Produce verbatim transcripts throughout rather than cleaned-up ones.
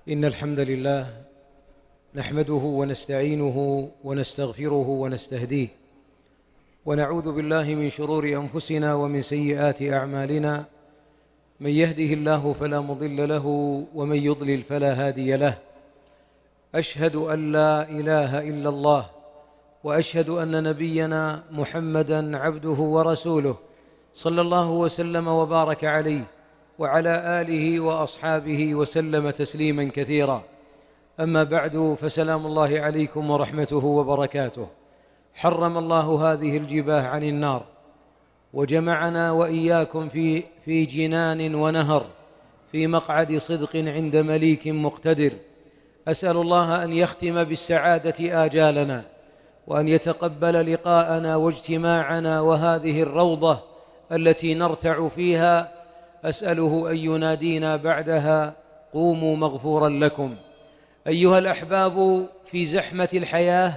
إن الحمد لله نحمده ونستعينه ونستغفره ونستهديه، ونعوذ بالله من شرور أنفسنا ومن سيئات أعمالنا. من يهده الله فلا مضل له ومن يضلل فلا هادي له. أشهد أن لا إله إلا الله، وأشهد أن نبينا محمدا عبده ورسوله، صلى الله وسلم وبارك عليه وعلى آله وأصحابه وسلم تسليما كثيرا. أما بعد، فسلام الله عليكم ورحمته وبركاته. حرم الله هذه الجباه عن النار، وجمعنا وإياكم في في جنان ونهر، في مقعد صدق عند مليك مقتدر. أسأل الله أن يختم بالسعادة آجالنا، وأن يتقبل لقاءنا واجتماعنا وهذه الروضة التي نرتع فيها. أسأله أن ينادينا بعدها: قوموا مغفورا لكم. أيها الأحباب، في زحمة الحياة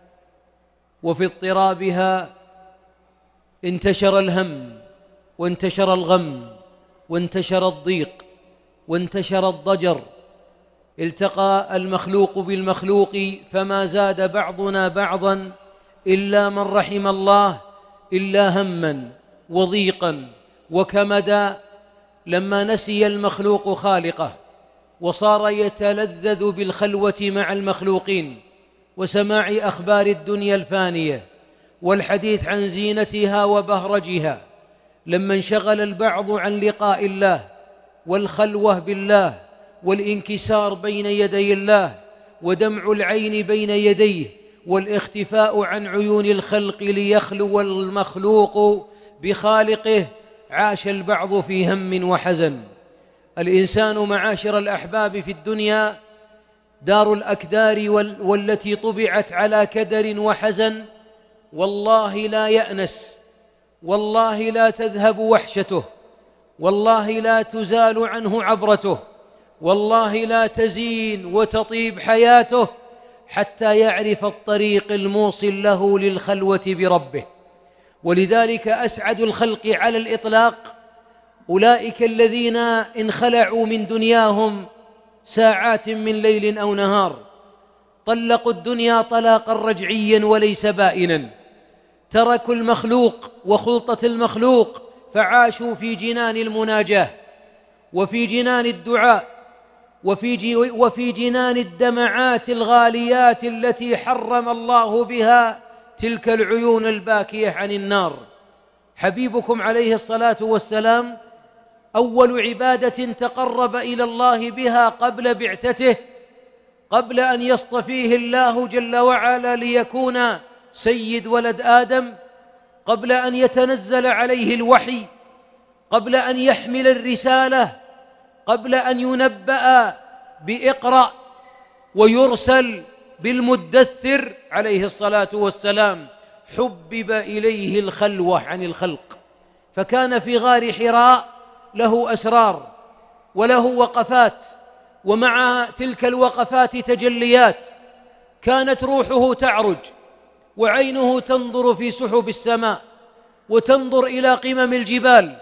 وفي اضطرابها انتشر الهم، وانتشر الغم، وانتشر الضيق، وانتشر الضجر. التقى المخلوق بالمخلوق، فما زاد بعضنا بعضا إلا من رحم الله، إلا هما وضيقا وكمدا، لما نسي المخلوق خالقه، وصار يتلذذ بالخلوة مع المخلوقين وسماع أخبار الدنيا الفانية والحديث عن زينتها وبهرجها. لما انشغل البعض عن لقاء الله والخلوة بالله والانكسار بين يدي الله ودمع العين بين يديه والاختفاء عن عيون الخلق ليخلو المخلوق بخالقه، عاش البعض في هم وحزن. الإنسان معاشر الأحباب في الدنيا دار الأكدار والتي طبعت على كدر وحزن. والله لا يأنس، والله لا تذهب وحشته، والله لا تزال عنه عبرته، والله لا تزين وتطيب حياته حتى يعرف الطريق الموصل له للخلوة بربه. ولذلك أسعد الخلق على الإطلاق أولئك الذين انخلعوا من دنياهم ساعات من ليل أو نهار، طلقوا الدنيا طلاقا رجعيا وليس بائنا، تركوا المخلوق وخلطة المخلوق، فعاشوا في جنان المناجاة وفي جنان الدعاء وفي وفي جنان الدمعات الغاليات التي حرم الله بها تلك العيون الباكية عن النار. حبيبكم عليه الصلاة والسلام أول عبادة تقرب إلى الله بها قبل بعثته، قبل أن يصطفيه الله جل وعلا ليكون سيد ولد آدم، قبل أن يتنزل عليه الوحي، قبل أن يحمل الرسالة، قبل أن ينبأ بإقرأ ويرسل بالمدثر عليه الصلاة والسلام، حبب إليه الخلوة عن الخلق. فكان في غار حراء له أسرار وله وقفات، ومع تلك الوقفات تجليات. كانت روحه تعرج وعينه تنظر في سحب السماء وتنظر إلى قمم الجبال،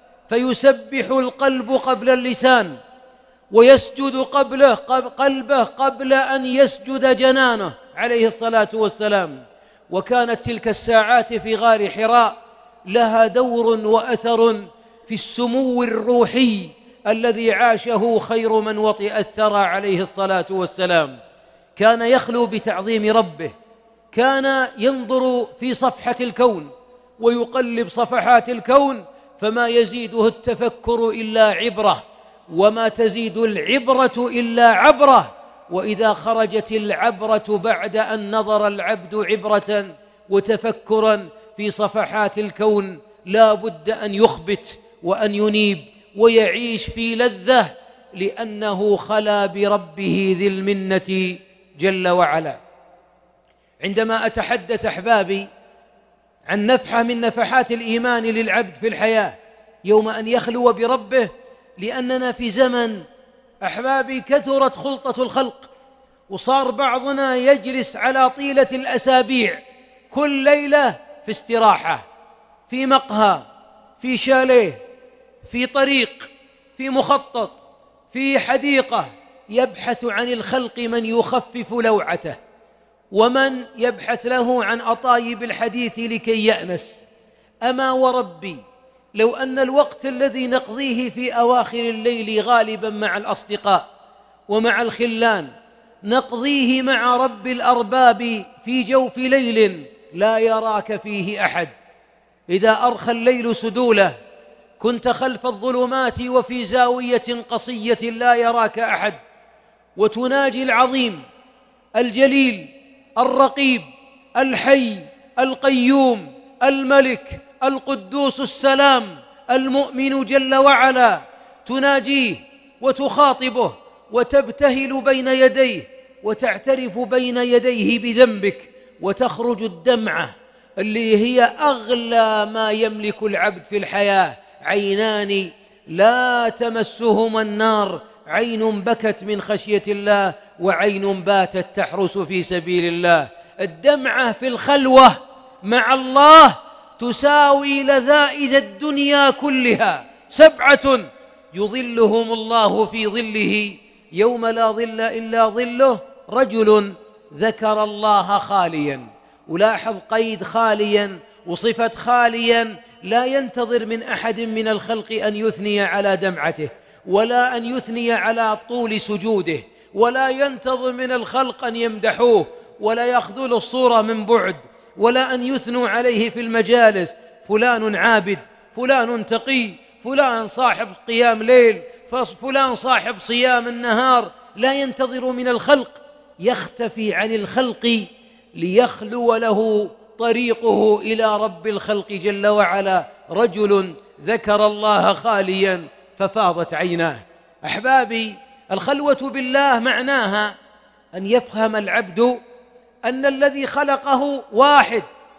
فيسبح القلب قبل اللسان، ويسجد قبله قلبه قبل أن يسجد جنانه عليه الصلاة والسلام. وكانت تلك الساعات في غار حراء لها دور وأثر في السمو الروحي الذي عاشه خير من وطئ الثرى عليه الصلاة والسلام. كان يخلو بتعظيم ربه، كان ينظر في صفحة الكون ويقلب صفحات الكون، فما يزيده التفكر إلا عبرة، وما تزيد العبرة إلا عبرة. وإذا خرجت العبرة بعد أن نظر العبد عبرة وتفكرا في صفحات الكون، لا بد أن يخبت وأن ينيب ويعيش في لذة، لأنه خلا بربه ذي المنة جل وعلا. عندما أتحدث أحبابي عن نفحة من نفحات الإيمان للعبد في الحياة يوم أن يخلو بربه، لأننا في زمن أحبابي كثرت خلطة الخلق، وصار بعضنا يجلس على طيلة الأسابيع كل ليلة في استراحة، في مقهى، في شاليه، في طريق، في مخطط، في حديقة، يبحث عن الخلق من يخفف لوعته، ومن يبحث له عن أطايب الحديث لكي يأنس. أما وربي لو أن الوقت الذي نقضيه في أواخر الليل غالبا مع الأصدقاء ومع الخلان نقضيه مع رب الأرباب في جوف ليل لا يراك فيه أحد. إذا أرخى الليل سدوله كنت خلف الظلمات وفي زاوية قصية لا يراك أحد، وتناجي العظيم الجليل الرقيب الحي القيوم الملك القدوس السلام المؤمن جل وعلا، تناجيه وتخاطبه وتبتهل بين يديه وتعترف بين يديه بذنبك، وتخرج الدمعة اللي هي أغلى ما يملك العبد في الحياة. عينان لا تمسهما النار، عين بكت من خشية الله وعين باتت تحرس في سبيل الله. الدمعة في الخلوة مع الله تساوي لذائذ الدنيا كلها. سبعة يظلهم الله في ظله يوم لا ظل إلا ظله: رجل ذكر الله خاليا. ولاحظ قيد خاليا وصفة خاليا، لا ينتظر من أحد من الخلق أن يثني على دمعته، ولا أن يثني على طول سجوده، ولا ينتظر من الخلق أن يمدحوه ولا يأخذوا الصورة من بعد، ولا أن يثنوا عليه في المجالس: فلان عابد، فلان تقي، فلان صاحب قيام ليل، فلان صاحب صيام النهار. لا ينتظر من الخلق، يختفي عن الخلق ليخلو له طريقه إلى رب الخلق جل وعلا. رجل ذكر الله خاليا ففاضت عيناه. أحبابي، الخلوة بالله معناها أن يفهم العبد أن الذي خلقه واحد،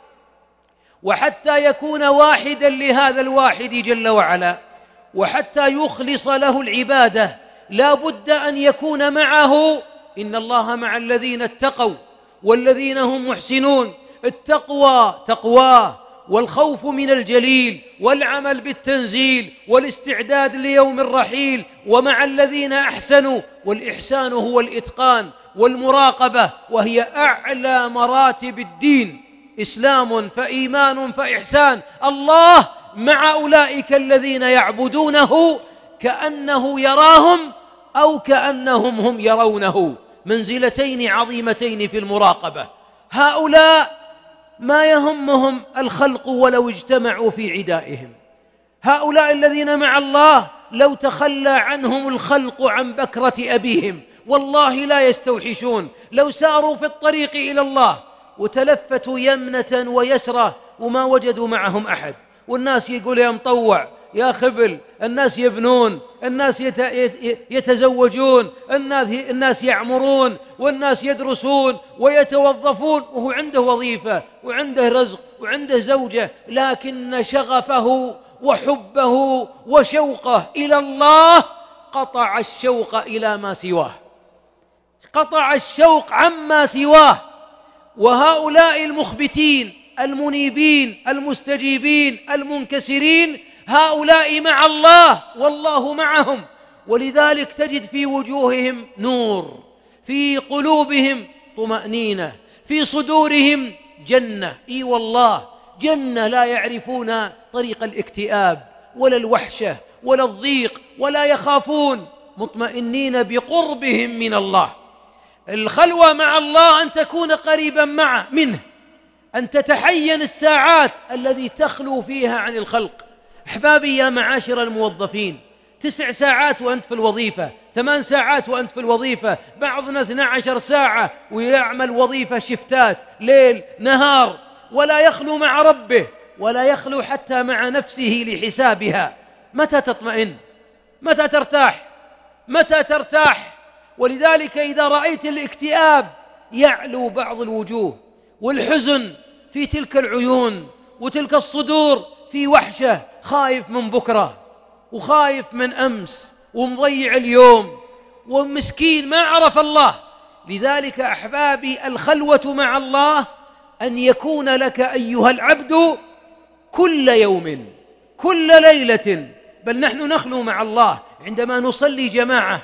وحتى يكون واحدا لهذا الواحد جل وعلا، وحتى يخلص له العبادة لا بد أن يكون معه. إن الله مع الذين اتقوا والذين هم محسنون. التقوى تقواه، والخوف من الجليل، والعمل بالتنزيل، والاستعداد ليوم الرحيل. ومع الذين أحسنوا، والإحسان هو الإتقان والمراقبة، وهي أعلى مراتب الدين: إسلام فإيمان فإحسان. الله مع أولئك الذين يعبدونه كأنه يراهم أو كأنهم هم يرونه، منزلتين عظيمتين في المراقبة. هؤلاء ما يهمهم الخلق ولو اجتمعوا في عدائهم. هؤلاء الذين مع الله لو تخلى عنهم الخلق عن بكرة أبيهم والله لا يستوحشون. لو ساروا في الطريق إلى الله وتلفتوا يمنة ويسرة وما وجدوا معهم أحد، والناس يقول يا مطوع يا خبل، الناس يبنون، الناس يتزوجون، الناس يعمرون، والناس يدرسون ويتوظفون، وهو عنده وظيفة وعنده رزق وعنده زوجة، لكن شغفه وحبه وشوقه إلى الله قطع الشوق إلى ما سواه، قطع الشوق عما سواه. وهؤلاء المخبتين المنيبين المستجيبين المنكسرين، هؤلاء مع الله والله معهم. ولذلك تجد في وجوههم نور، في قلوبهم طمأنينة، في صدورهم جنة. إي والله جنة، لا يعرفون طريق الاكتئاب ولا الوحشة ولا الضيق، ولا يخافون، مطمئنين بقربهم من الله. الخلوة مع الله أن تكون قريبا معه منه، أن تتحين الساعات التي تخلو فيها عن الخلق. أحبابي يا معاشر الموظفين، تسع ساعات وأنت في الوظيفة، ثمان ساعات وأنت في الوظيفة، بعضنا اثنى عشر ساعة ويعمل وظيفة شفتات ليل نهار، ولا يخلو مع ربه ولا يخلو حتى مع نفسه لحسابها. متى تطمئن؟ متى ترتاح؟ متى ترتاح؟ ولذلك إذا رأيت الاكتئاب يعلو بعض الوجوه، والحزن في تلك العيون، وتلك الصدور في وحشة، خايف من بكرة وخايف من أمس ومضيع اليوم ومسكين ما عرف الله. لذلك أحبابي الخلوة مع الله أن يكون لك أيها العبد كل يوم كل ليلة، بل نحن نخلو مع الله عندما نصلي جماعة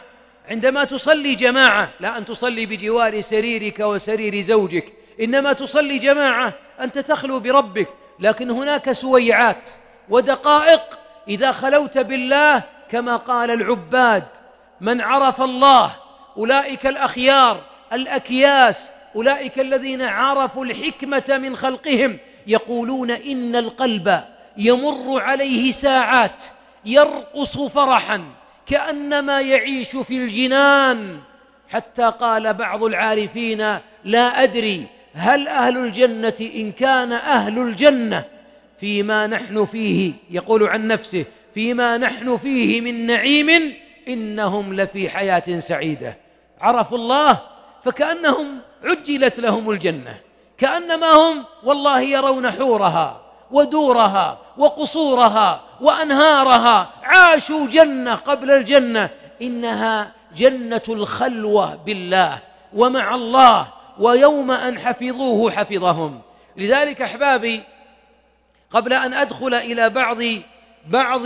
عندما تصلي جماعة، لا أن تصلي بجوار سريرك وسرير زوجك، إنما تصلي جماعة أنت تخلو بربك، لكن هناك سويعات ودقائق إذا خلوت بالله كما قال العباد: من عرف الله أولئك الأخيار الأكياس، أولئك الذين عرفوا الحكمة من خلقهم، يقولون إن القلب يمر عليه ساعات يرقص فرحا كأنما يعيش في الجنان، حتى قال بعض العارفين: لا أدري هل أهل الجنة إن كان أهل الجنة فيما نحن فيه، يقول عن نفسه: فيما نحن فيه من نعيم إنهم لفي حياة سعيدة. عرفوا الله فكأنهم عجلت لهم الجنة، كأنما هم والله يرون حورها ودورها وقصورها وأنهارها، عاشوا جنة قبل الجنة، إنها جنة الخلوة بالله ومع الله، ويوم أن حفظوه حفظهم. لذلك أحبابي، قبل أن أدخل إلى بعض بعض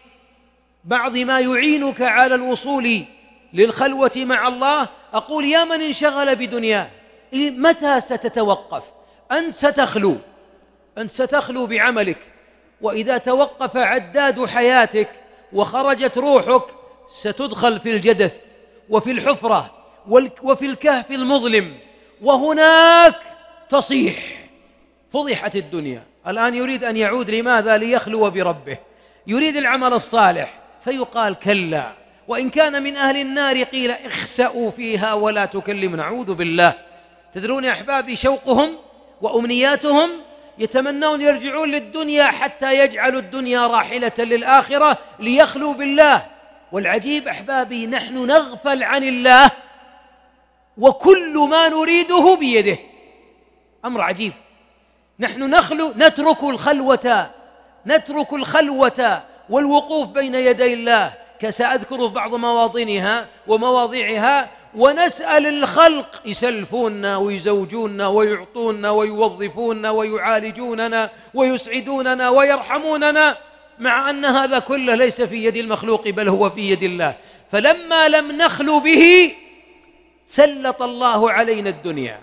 بعض ما يعينك على الوصول للخلوة مع الله، أقول: يا من انشغل بدنياه، متى ستتوقف؟ أنت ستخلو أنت ستخلو بعملك، وإذا توقف عداد حياتك وخرجت روحك ستدخل في الجدث وفي الحفرة وفي الكهف المظلم، وهناك تصيح: فضحت الدنيا. الآن يريد أن يعود، لماذا؟ ليخلو بربه، يريد العمل الصالح، فيقال: كلا، وإن كان من أهل النار قيل اخسأوا فيها ولا تكلمنا. نعوذ بالله. تدرون يا أحبابي، شوقهم وأمنياتهم يتمنون يرجعون للدنيا حتى يجعلوا الدنيا راحلة للآخرة ليخلوا بالله. والعجيب أحبابي، نحن نغفل عن الله وكل ما نريده بيده. أمر عجيب. نحن نخلو، نترك الخلوة نترك الخلوة والوقوف بين يدي الله، كسأذكر بعض مواطنها ومواضيعها، ونسأل الخلق يسلفوننا ويزوجوننا ويعطوننا ويوظفوننا ويعالجوننا ويسعدوننا ويرحموننا، مع أن هذا كله ليس في يد المخلوق بل هو في يد الله. فلما لم نخلو به سلط الله علينا الدنيا،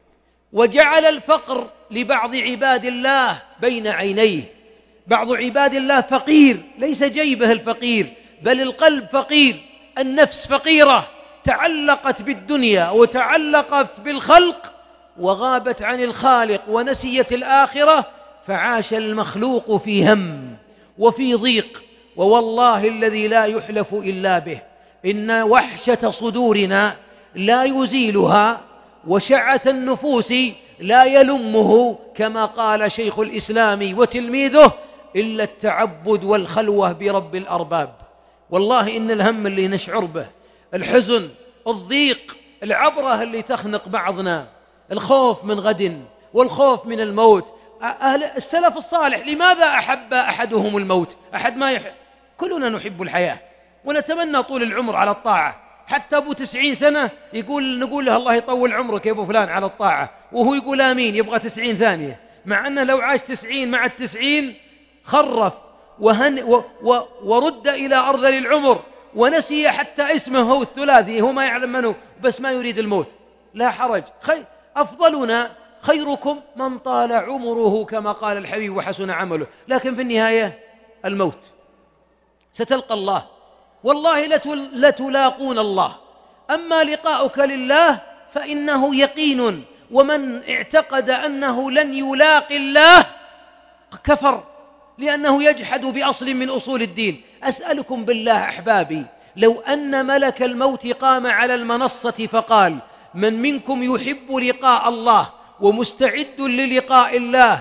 وجعل الفقر لبعض عباد الله بين عينيه. بعض عباد الله فقير، ليس جيبه الفقير بل القلب فقير، النفس فقيرة، تعلقت بالدنيا وتعلقت بالخلق وغابت عن الخالق ونسيت الآخرة، فعاش المخلوق في هم وفي ضيق. ووالله الذي لا يحلف إلا به، إن وحشة صدورنا لا يزيلها وشعة النفوس لا يلمه، كما قال شيخ الإسلام وتلميذه: إلا التعبد والخلوة برب الأرباب. والله إن الهم اللي نشعر به، الحزن، الضيق، العبرة اللي تخنق بعضنا، الخوف من غد والخوف من الموت. أهل السلف الصالح لماذا أحب أحدهم الموت؟ أحد ما يحب، كلنا نحب الحياة ونتمنى طول العمر على الطاعة. حتى أبو تسعين سنة يقول نقول له: الله يطول عمرك يا أبو فلان على الطاعة، وهو يقول آمين، يبغى تسعين ثانية، مع أنه لو عاش تسعين مع التسعين خرف وهن و و ورد إلى أرذل العمر، ونسي حتى اسمه هو الثلاثي، هو ما يعلم منه، بس ما يريد الموت. لا حرج، خير أفضلنا خيركم من طال عمره، كما قال الحبيب وحسن عمله. لكن في النهاية الموت، ستلقى الله، والله لتلاقون الله. أما لقاؤك لله فإنه يقين، ومن اعتقد أنه لن يلاقي الله كفر، لأنه يجحد بأصل من أصول الدين. أسألكم بالله أحبابي، لو أن ملك الموت قام على المنصة فقال: من منكم يحب لقاء الله ومستعد للقاء الله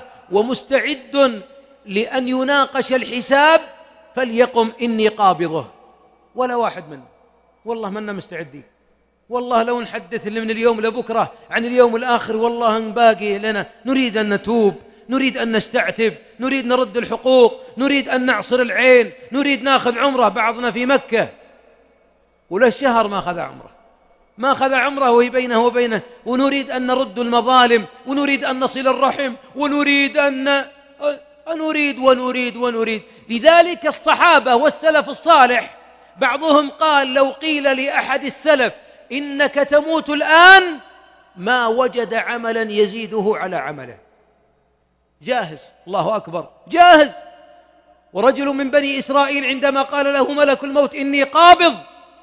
ومستعد لأن يناقش الحساب فليقم إني قابضه؟ ولا واحد منا، والله منا مستعدين. والله لو نحدث اللي من اليوم لبكرة عن اليوم الآخر، والله ان باقي لنا، نريد أن نتوب، نريد أن نستعتب، نريد نرد الحقوق، نريد أن نعصر العين، نريد ناخذ عمره. بعضنا في مكة ولا الشهر ما أخذ عمره، ما أخذ عمره وهي بينه وبينه، ونريد أن نرد المظالم، ونريد أن نصل الرحم، ونريد أن نريد ونريد ونريد. لذلك الصحابة والسلف الصالح بعضهم قال لو قيل لأحد السلف إنك تموت الآن ما وجد عملا يزيده على عمله، جاهز، الله أكبر، جاهز. ورجل من بني إسرائيل عندما قال له ملك الموت إني قابض،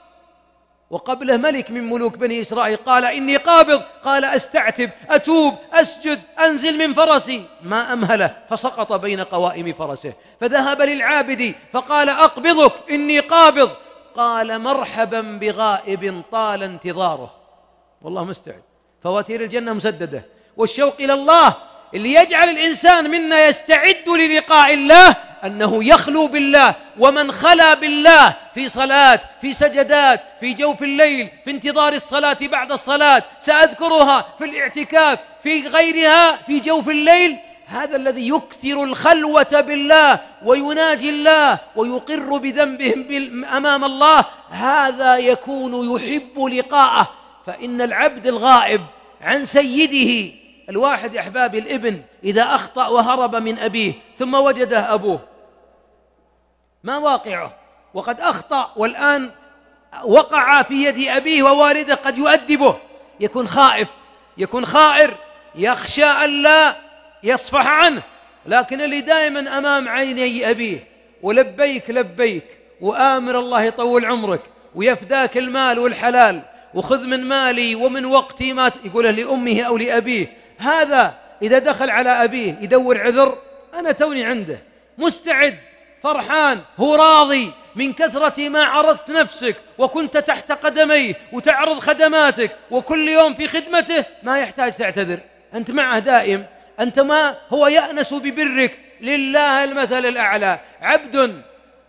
وقبله ملك من ملوك بني إسرائيل قال إني قابض، قال أستعتب، أتوب، أسجد، أنزل من فرسي، ما أمهله فسقط بين قوائم فرسه. فذهب للعابد فقال أقبضك إني قابض، قال مرحبا بغائب طال انتظاره. والله مستعد، فواتير الجنة مسددة. والشوق إلى الله اللي يجعل الإنسان منا يستعد للقاء الله أنه يخلو بالله، ومن خلا بالله في صلاة، في سجدات، في جوف الليل، في انتظار الصلاة بعد الصلاة، سأذكرها في الاعتكاف، في غيرها، في جوف الليل، هذا الذي يكثر الخلوة بالله ويناجي الله ويقر بذنبهم أمام الله، هذا يكون يحب لقاءه. فإن العبد الغائب عن سيده، الواحد يا أحبابي الابن إذا أخطأ وهرب من أبيه ثم وجده أبوه، ما واقعه؟ وقد أخطأ والآن وقع في يد أبيه ووالده قد يؤدبه، يكون خائف، يكون خائر، يخشى أن لا يصفح عنه. لكن اللي دائما أمام عيني أبيه ولبيك لبيك وآمر الله يطول عمرك ويفداك المال والحلال وخذ من مالي ومن وقتي ما يقوله لأمه أو لأبيه، هذا إذا دخل على أبيه يدور عذر، أنا توني عنده، مستعد، فرحان، هو راضي من كثرة ما عرضت نفسك وكنت تحت قدميه وتعرض خدماتك وكل يوم في خدمته، ما يحتاج تعتذر، أنت معه دائم، أنت ما هو يأنس ببرك، لله المثل الأعلى. عبد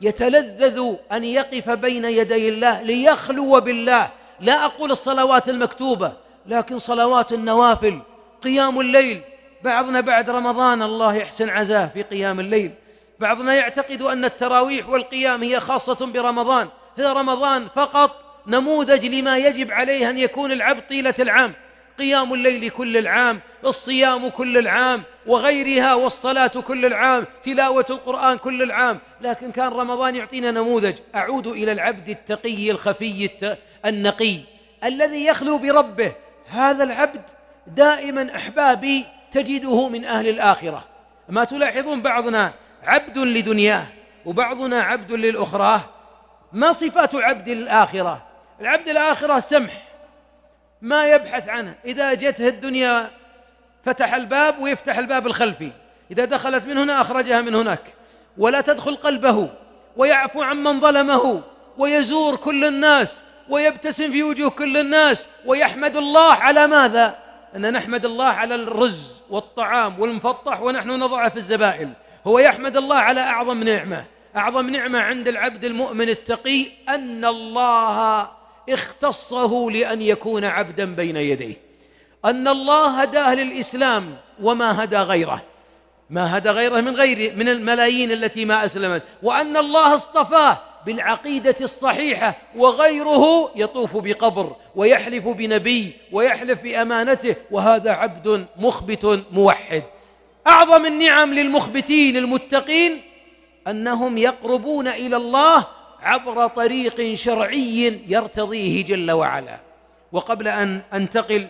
يتلذذ أن يقف بين يدي الله ليخلو بالله، لا أقول الصلوات المكتوبة، لكن صلوات النوافل، قيام الليل. بعضنا بعد رمضان الله يحسن عزاه في قيام الليل، بعضنا يعتقد أن التراويح والقيام هي خاصة برمضان، هي رمضان فقط نموذج لما يجب عليه أن يكون العبد طيلة العام، قيام الليل كل العام، الصيام كل العام وغيرها، والصلاة كل العام، تلاوة القرآن كل العام. لكن كان رمضان يعطينا نموذج. أعود إلى العبد التقي الخفي النقي الذي يخلو بربه، هذا العبد دائما أحبابي تجده من أهل الآخرة. ما تلاحظون بعضنا عبد لدنياه وبعضنا عبد للأخرى. ما صفات عبد الآخرة؟ العبد الآخرة سمح، ما يبحث عنه، إذا جته الدنيا فتح الباب ويفتح الباب الخلفي، إذا دخلت من هنا أخرجها من هناك، ولا تدخل قلبه، ويعفو عمن ظلمه، ويزور كل الناس، ويبتسم في وجوه كل الناس، ويحمد الله على ماذا؟ أن نحمد الله على الرز والطعام والمفطح ونحن نضعه في الزبائن. هو يحمد الله على أعظم نعمة. أعظم نعمة عند العبد المؤمن التقي أن الله اختصه لأن يكون عبدا بين يديه، أن الله هداه للإسلام وما هدى غيره، ما هدى غيره من غير من الملايين التي ما أسلمت، وأن الله اصطفاه بالعقيدة الصحيحة، وغيره يطوف بقبر ويحلف بنبي ويحلف بأمانته، وهذا عبد مخبت موحد. أعظم النعم للمخبتين المتقين أنهم يقربون إلى الله عبر طريق شرعي يرتضيه جل وعلا. وقبل أن أنتقل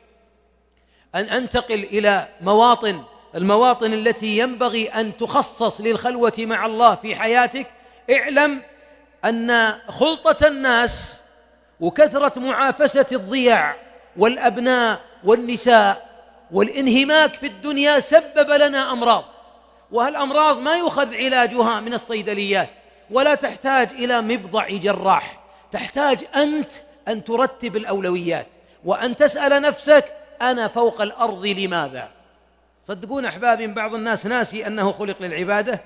أن أنتقل إلى مواطن المواطن التي ينبغي أن تخصص للخلوة مع الله في حياتك، اعلم أن خلطة الناس وكثرة معافسة الضياع والأبناء والنساء والانهماك في الدنيا سبب لنا أمراض، وهالأمراض ما يؤخذ علاجها من الصيدليات ولا تحتاج إلى مبضع جراح، تحتاج أنت أن ترتب الأولويات وأن تسأل نفسك أنا فوق الأرض لماذا؟ صدقون أحبابي بعض الناس ناسي أنه خلق للعبادة،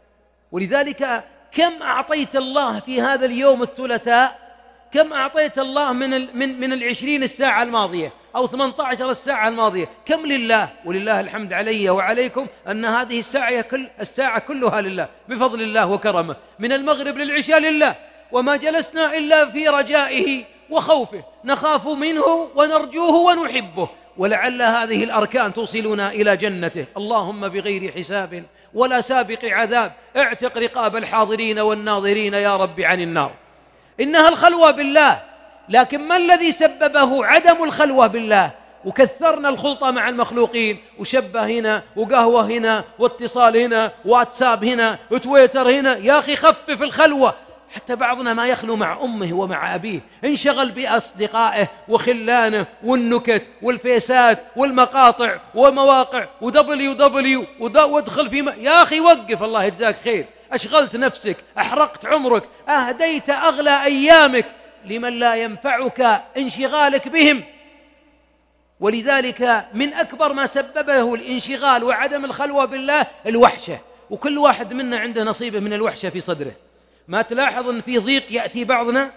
ولذلك كم أعطيت الله في هذا اليوم الثلاثاء، كم أعطيت الله من من من العشرين الساعة الماضية أو ثمانية عشر الساعة الماضية، كم لله؟ ولله الحمد علي وعليكم أن هذه الساعة كل الساعة كلها لله بفضل الله وكرمه، من المغرب للعشاء لله، وما جلسنا إلا في رجائه وخوفه، نخاف منه ونرجوه ونحبه، ولعل هذه الأركان توصلنا إلى جنته. اللهم بغير حساب ولا سابق عذاب اعتق رقاب الحاضرين والناظرين يا رب عن النار. إنها الخلوة بالله، لكن ما الذي سببه؟ عدم الخلوة بالله. وكثرنا الخلطة مع المخلوقين، وشبه هنا وقهوة هنا واتصال هنا واتساب هنا وتويتر هنا. يا أخي خفف الخلوة. حتى بعضنا ما يخلو مع أمه ومع أبيه، انشغل بأصدقائه وخلانه والنكت والفيسات والمقاطع ومواقع ودبليو دبليو وادخل في م... يا أخي وقف، الله يجزاك خير. أشغلت نفسك، أحرقت عمرك، أهديت أغلى أيامك لمن لا ينفعك انشغالك بهم. ولذلك من أكبر ما سببه الانشغال وعدم الخلوة بالله الوحشة. وكل واحد منا عنده نصيبه من الوحشة في صدره. ما تلاحظ أن في ضيق يأتي بعضنا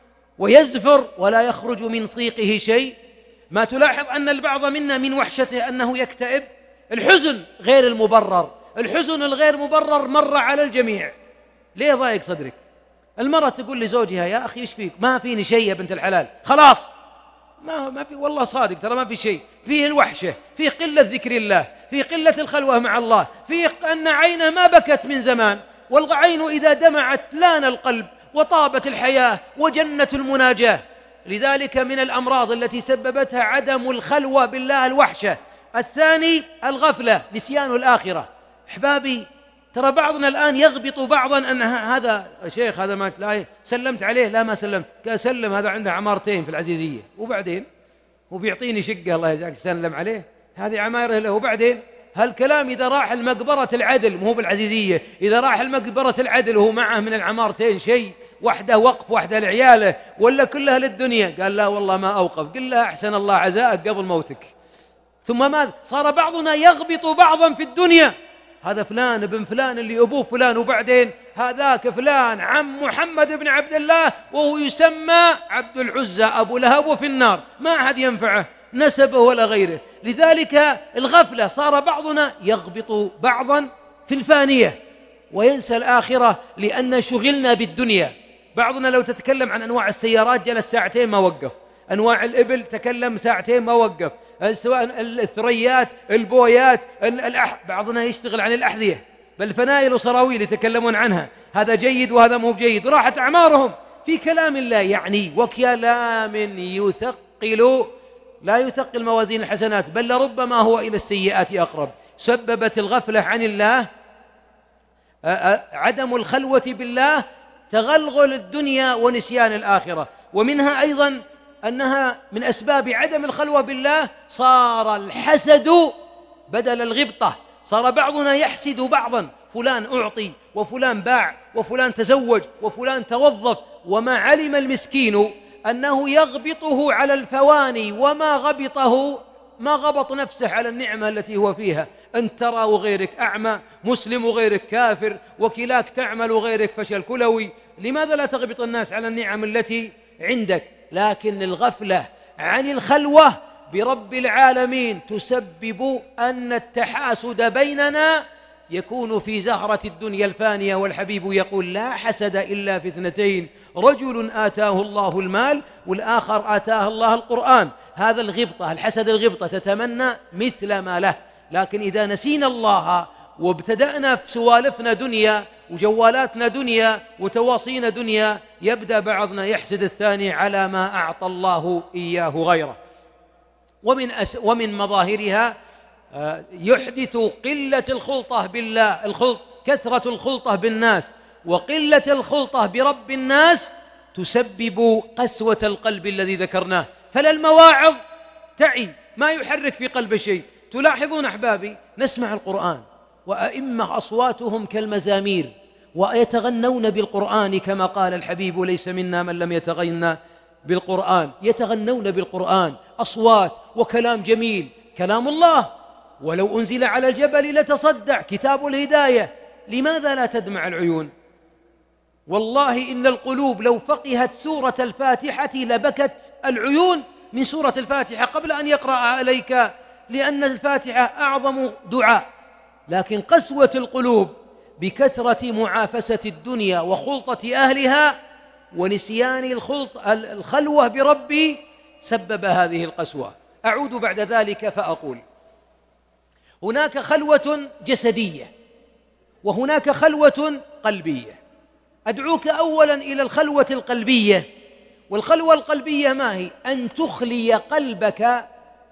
ويزفر ولا يخرج من صيقه شيء؟ ما تلاحظ أن البعض منا من وحشته أنه يكتئب؟ الحزن غير المبرر، الحزن الغير مبرر مر على الجميع. ليه ضايق صدرك؟ المرأة تقول لزوجها يا أخي إيش فيك؟ ما فيني شيء يا بنت الحلال، خلاص ما ما في، والله صادق ترى ما في شيء. فيه الوحشة، فيه قلة ذكر الله، فيه قلة الخلوة مع الله، فيه أن عينه ما بكت من زمان، والعين إذا دمعت لان القلب وطابت الحياة وجنت المناجاة. لذلك من الأمراض التي سببتها عدم الخلوة بالله الوحشة. الثاني الغفلة، نسيان الآخرة. أحبابي ترى بعضنا الآن يغبط بعضا أن هذا شيخ هذا ما تلاقيه سلمت عليه، لا ما سلمت، قال سلم هذا عنده عمارتين في العزيزية، وبعدين وبيعطيني شقة الله يجزاك سلم عليه، هذه عمايره له. وبعدين هالكلام إذا راح المقبرة العدل مو بالعزيزية، إذا راح المقبرة العدل وهو معه من العمارتين شيء، واحدة وقف واحدة لعياله ولا كلها للدنيا، قال لا والله ما أوقف. قل له أحسن الله عزاءك قبل موتك. ثم ماذا؟ صار بعضنا يغبط بعضا في الدنيا، هذا فلان ابن فلان اللي أبوه فلان، وبعدين هذاك فلان عم محمد بن عبد الله وهو يسمى عبد العزى أبو لهب وفي النار، ما أحد ينفعه نسبه ولا غيره. لذلك الغفلة، صار بعضنا يغبط بعضا في الفانية وينسى الآخرة لأن شغلنا بالدنيا. بعضنا لو تتكلم عن أنواع السيارات جلس ساعتين ما وقف، أنواع الإبل تكلم ساعتين ما وقف، سواء الثريات البويات الأح... بعضنا يشتغل عن الأحذية، بل فنائل وصراويل يتكلمون عنها، هذا جيد وهذا مو جيد، راحت أعمارهم في كلام لا يعني، وكلام يثقل لا يثقل موازين الحسنات، بل لربما هو إلى السيئات أقرب. سببت الغفلة عن الله، عدم الخلوة بالله، تغلغل الدنيا ونسيان الآخرة. ومنها أيضا أنها من أسباب عدم الخلوة بالله صار الحسد بدل الغبطة. صار بعضنا يحسد بعضا، فلان أعطي وفلان باع وفلان تزوج وفلان توظف، وما علم المسكين أنه يغبطه على الفواني، وما غبطه ما غبط نفسه على النعمة التي هو فيها. أنت ترى وغيرك أعمى، مسلم وغيرك كافر، وكلاك تعمل وغيرك فشل كلوي. لماذا لا تغبط الناس على النعم التي عندك؟ لكن الغفلة عن الخلوة برب العالمين تسبب أن التحاسد بيننا يكون في زهرة الدنيا الفانية. والحبيب يقول لا حسد إلا في اثنتين، رجل آتاه الله المال والآخر آتاه الله القرآن. هذا الغبطة، الحسد الغبطة، تتمنى مثل ما له. لكن إذا نسينا الله وابتدأنا في سوالفنا دنيا وجوالاتنا دنيا وتواصينا دنيا، يبدأ بعضنا يحسد الثاني على ما أعطى الله إياه غيره. ومن, أس ومن مظاهرها يحدث قلة الخلطة بالله، الخلط كثرة الخلطة بالناس وقلة الخلطة برب الناس تسبب قسوة القلب الذي ذكرناه. فلا المواعظ تعي، ما يحرك في قلب شيء. تلاحظون أحبابي نسمع القرآن وأئمة أصواتهم كالمزامير ويتغنون بالقرآن، كما قال الحبيب ليس منا من لم يتغنى بالقرآن. يتغنون بالقرآن، أصوات وكلام جميل، كلام الله، ولو أنزل على الجبل لتصدع، كتاب الهداية. لماذا لا تدمع العيون؟ والله إن القلوب لو فقهت سورة الفاتحة لبكت العيون من سورة الفاتحة قبل أن يقرأ عليك، لأن الفاتحة أعظم دعاء. لكن قسوة القلوب بكثرة معافسة الدنيا وخلطة أهلها ونسيان الخلط الخلوة بربي سبب هذه القسوة. أعود بعد ذلك فأقول هناك خلوة جسدية وهناك خلوة قلبية. أدعوك أولا إلى الخلوة القلبية. والخلوة القلبية ما هي؟ أن تخلي قلبك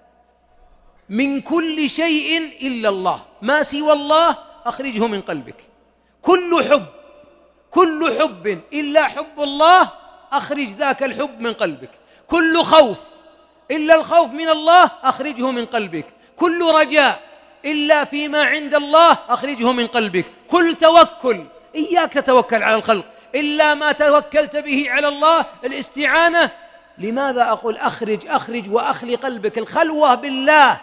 من كل شيء إلا الله، ما سوى الله أخرجه من قلبك. كل حب كل حب إلا حب الله أخرج ذاك الحب من قلبك. كل خوف إلا الخوف من الله أخرجه من قلبك. كل رجاء إلا فيما عند الله أخرجه من قلبك. كل توكل، إياك تتوكل على الخلق إلا ما توكلت به على الله، الاستعانة. لماذا أقول أخرج أخرج وأخلي قلبك؟ الخلوة بالله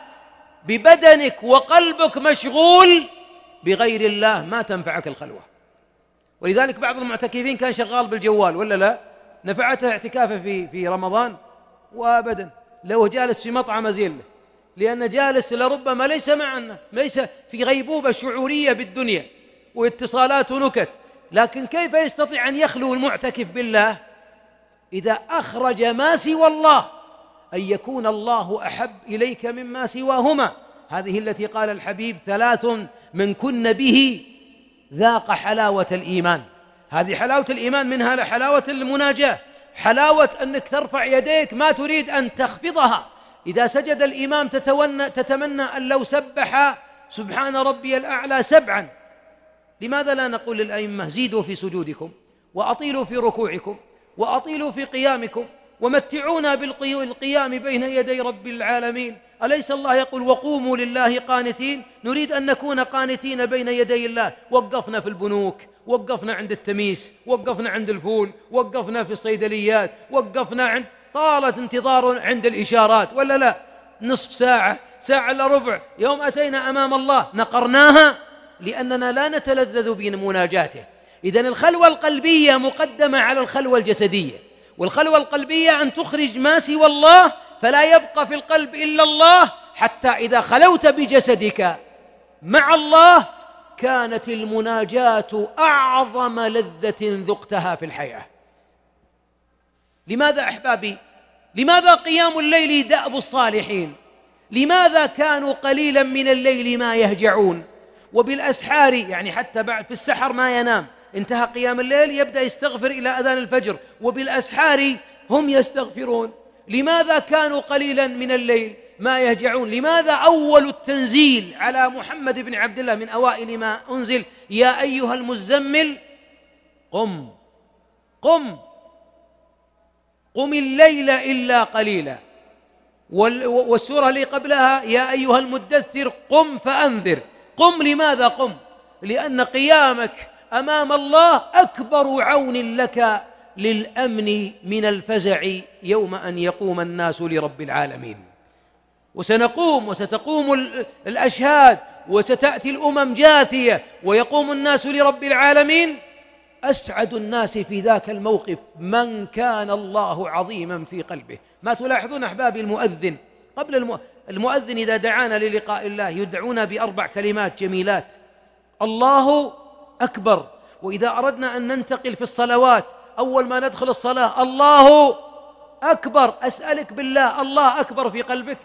ببدنك وقلبك مشغول بغير الله ما تنفعك الخلوة. ولذلك بعض المعتكفين كان شغال بالجوال ولا لا؟ نفعته اعتكافه في في رمضان؟ وأبدا. لو جالس في مطعم زين، لأن جالس لربما ليس معنا، ليس في غيبوبة شعورية بالدنيا واتصالات ونكت. لكن كيف يستطيع أن يخلو المعتكف بالله؟ إذا أخرج ما سوى الله، أن يكون الله أحب إليك مما سواهما. هذه التي قال الحبيب: ثلاث من كن به ذاق حلاوة الإيمان. هذه حلاوة الإيمان، منها لحلاوة المناجاة، حلاوة أنك ترفع يديك ما تريد أن تخفضها. إذا سجد الإمام تتمنى, تتمنى أن لو سبح سبحان ربي الأعلى سبعا. لماذا لا نقول للأئمة: زيدوا في سجودكم، وأطيلوا في ركوعكم، وأطيلوا في قيامكم، ومتعونا بالقيام بين يدي رب العالمين؟ أليس الله يقول: وقوموا لله قانتين؟ نريد أن نكون قانتين بين يدي الله. وقفنا في البنوك، وقفنا عند التميس، وقفنا عند الفول، وقفنا في الصيدليات، وقفنا عند طالت انتظار عند الإشارات ولا لا؟ نصف ساعة، ساعة إلا ربع. يوم أتينا أمام الله نقرناها لأننا لا نتلذذ بمناجاته. إذن الخلوة القلبية مقدمة على الخلوة الجسدية. والخلوة القلبية أن تخرج ما سوى الله، فلا يبقى في القلب إلا الله، حتى إذا خلوت بجسدك مع الله كانت المناجاة أعظم لذة ذقتها في الحياة. لماذا أحبابي؟ لماذا قيام الليل دأب الصالحين؟ لماذا كانوا قليلا من الليل ما يهجعون؟ وبالأسحار، يعني حتى بعد في السحر ما ينام، انتهى قيام الليل يبدأ يستغفر إلى أذان الفجر، وبالأسحار هم يستغفرون. لماذا كانوا قليلا من الليل ما يهجعون؟ لماذا أول التنزيل على محمد بن عبد الله من أوائل ما أنزل: يا أيها المزمل قم قم قم الليل إلا قليلا. والسورة اللي قبلها: يا أيها المدثر قم فأنذر. قم، لماذا قم؟ لأن قيامك أمام الله أكبر عون لك للأمن من الفزع يوم أن يقوم الناس لرب العالمين. وسنقوم وستقوم الأشهاد وستأتي الأمم جاثية ويقوم الناس لرب العالمين. أسعد الناس في ذاك الموقف من كان الله عظيما في قلبه. ما تلاحظون أحبابي؟ المؤذن قبل المؤذن إذا دعانا للقاء الله يدعونا بأربع كلمات جميلات: الله أكبر. وإذا أردنا أن ننتقل في الصلوات أول ما ندخل الصلاة: الله أكبر. أسألك بالله، الله أكبر في قلبك؟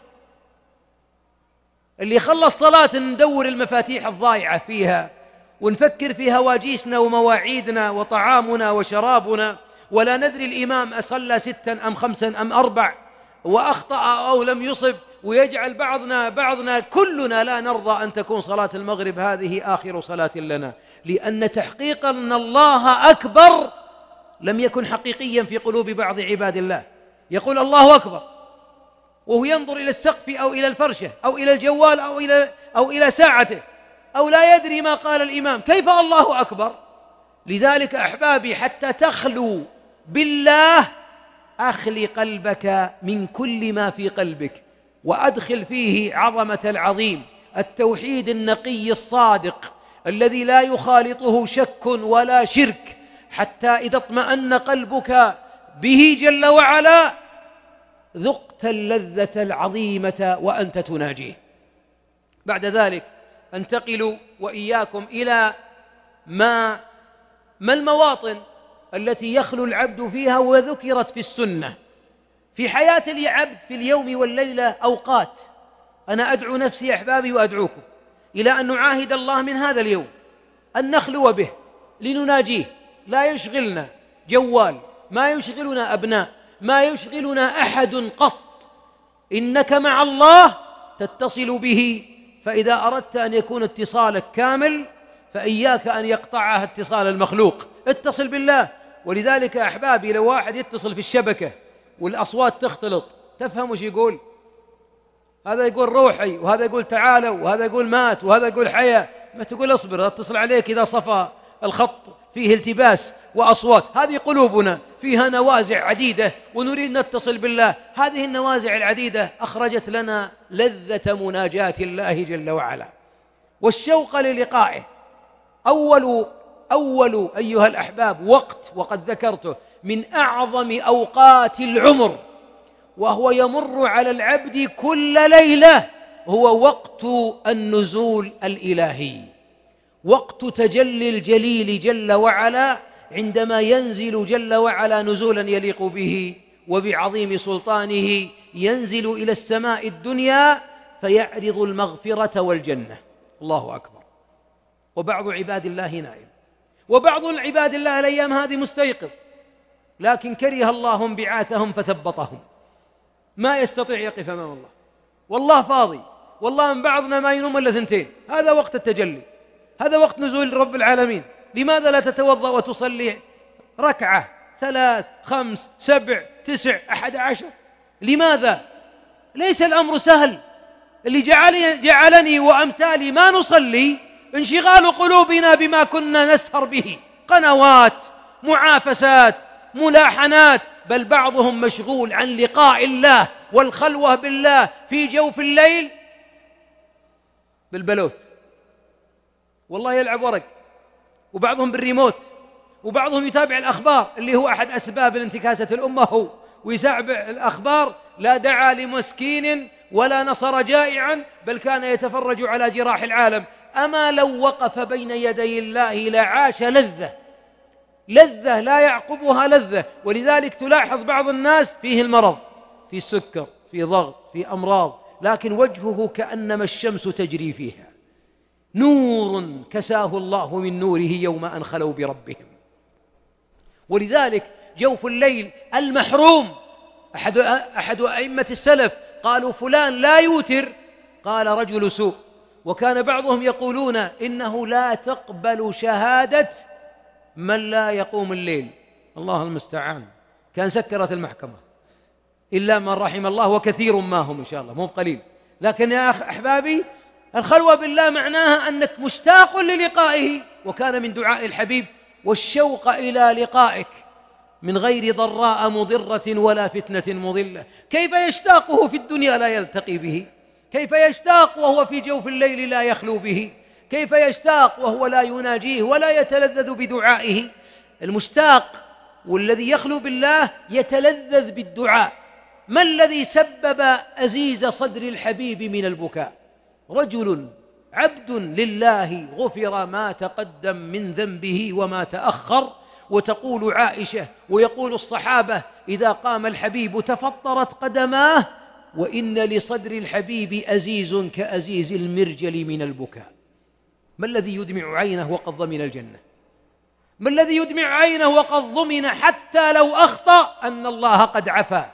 اللي خلص صلاة ندور المفاتيح الضائعة فيها، ونفكر في هواجيسنا ومواعيدنا وطعامنا وشرابنا، ولا ندري الإمام أصلى ستا أم خمسا أم أربع، وأخطأ أو لم يصب، ويجعل بعضنا بعضنا كلنا لا نرضى أن تكون صلاة المغرب هذه آخر صلاة لنا، لأن تحقيق أن الله أكبر لم يكن حقيقيا في قلوب بعض عباد الله. يقول الله أكبر وهو ينظر إلى السقف أو إلى الفرشة أو إلى الجوال أو إلى, أو إلى ساعته، أو لا يدري ما قال الإمام. كيف الله أكبر؟ لذلك أحبابي، حتى تخلو بالله أخلي قلبك من كل ما في قلبك، وأدخل فيه عظمة العظيم، التوحيد النقي الصادق الذي لا يخالطه شك ولا شرك، حتى إذا اطمأن قلبك به جل وعلا ذقت اللذة العظيمة وأنت تناجيه. بعد ذلك أنتقل وإياكم إلى ما ما المواطن التي يخلو العبد فيها وذكرت في السنة. في حياة العبد في اليوم والليلة أوقات أنا أدعو نفسي يا أحبابي وأدعوكم إلى أن نعاهد الله من هذا اليوم أن نخلو به لنناجيه. لا يشغلنا جوال، ما يشغلنا أبناء، ما يشغلنا أحد قط. إنك مع الله تتصل به، فإذا أردت أن يكون اتصالك كامل فإياك أن يقطعها اتصال المخلوق، اتصل بالله. ولذلك أحبابي لو واحد يتصل في الشبكة والأصوات تختلط، تفهم وش يقول؟ هذا يقول روحي، وهذا يقول تعالوا، وهذا يقول مات، وهذا يقول حيا. ما تقول اصبر اتصل عليك إذا صفى الخط فيه التباس وأصوات. هذه قلوبنا فيها نوازع عديدة ونريد نتصل بالله. هذه النوازع العديدة أخرجت لنا لذة مناجاة الله جل وعلا والشوق للقائه. أول أول أيها الأحباب وقت، وقد ذكرته، من أعظم أوقات العمر وهو يمر على العبد كل ليلة، هو وقت النزول الإلهي، وقت تجلي الجليل جل وعلا، عندما ينزل جل وعلا نزولا يليق به وبعظيم سلطانه، ينزل إلى السماء الدنيا فيعرض المغفرة والجنة. الله أكبر. وبعض عباد الله نائم، وبعض العباد الله الأيام هذه مستيقظ، لكن كره الله انبعاثهم فثبطهم، ما يستطيع يقف أمام الله. والله فاضي، والله من بعضنا ما ينوم إلا ثنتين. هذا وقت التجلي، هذا وقت نزول رب العالمين. لماذا لا تتوضأ وتصلي ركعة، ثلاث، خمس، سبع، تسع، أحد عشر؟ لماذا؟ ليس الأمر سهل. اللي جعلني, جعلني وأمثالي ما نصلي انشغال قلوبنا بما كنا نسهر به، قنوات، معافسات، ملاحنات، بل بعضهم مشغول عن لقاء الله والخلوة بالله في جوف الليل بالبلوت، والله يلعب ورق، وبعضهم بالريموت، وبعضهم يتابع الأخبار اللي هو أحد أسباب الانتكاسة الأمة، هو ويتابع الأخبار. لا دعا لمسكين ولا نصر جائعا، بل كان يتفرج على جراح العالم. أما لو وقف بين يدي الله لعاش لذة، لذة لا يعقبها لذة. ولذلك تلاحظ بعض الناس فيه المرض، في السكر، في ضغط، في أمراض، لكن وجهه كأنما الشمس تجري فيها، نور كساه الله من نوره يوم أن خلوا بربهم. ولذلك جوف الليل المحروم، أحد, أحد أئمة السلف قالوا فلان لا يوتر، قال رجل سوء. وكان بعضهم يقولون إنه لا تقبل شهادة من لا يقوم الليل. الله المستعان، كان سكرت المحكمة إلا من رحم الله، وكثير ما هم إن شاء الله، مو قليل. لكن يا أخ أحبابي، الخلوة بالله معناها أنك مشتاق للقائه، وكان من دعاء الحبيب والشوق إلى لقائك من غير ضراء مضرة ولا فتنة مضلة. كيف يشتاقه في الدنيا لا يلتقي به؟ كيف يشتاق وهو في جوف الليل لا يخلو به؟ كيف يشتاق وهو لا يناجيه ولا يتلذذ بدعائه؟ المشتاق والذي يخلو بالله يتلذذ بالدعاء. ما الذي سبب أزيز صدر الحبيب من البكاء؟ رجل عبد لله غفر ما تقدم من ذنبه وما تأخر. وتقول عائشة ويقول الصحابة إذا قام الحبيب تفطرت قدماه، وإن لصدر الحبيب أزيز كأزيز المرجل من البكاء. ما الذي يدمع عينه وقد ضمن الجنة؟ ما الذي يدمع عينه وقد ضمن حتى لو أخطأ أن الله قد عفا،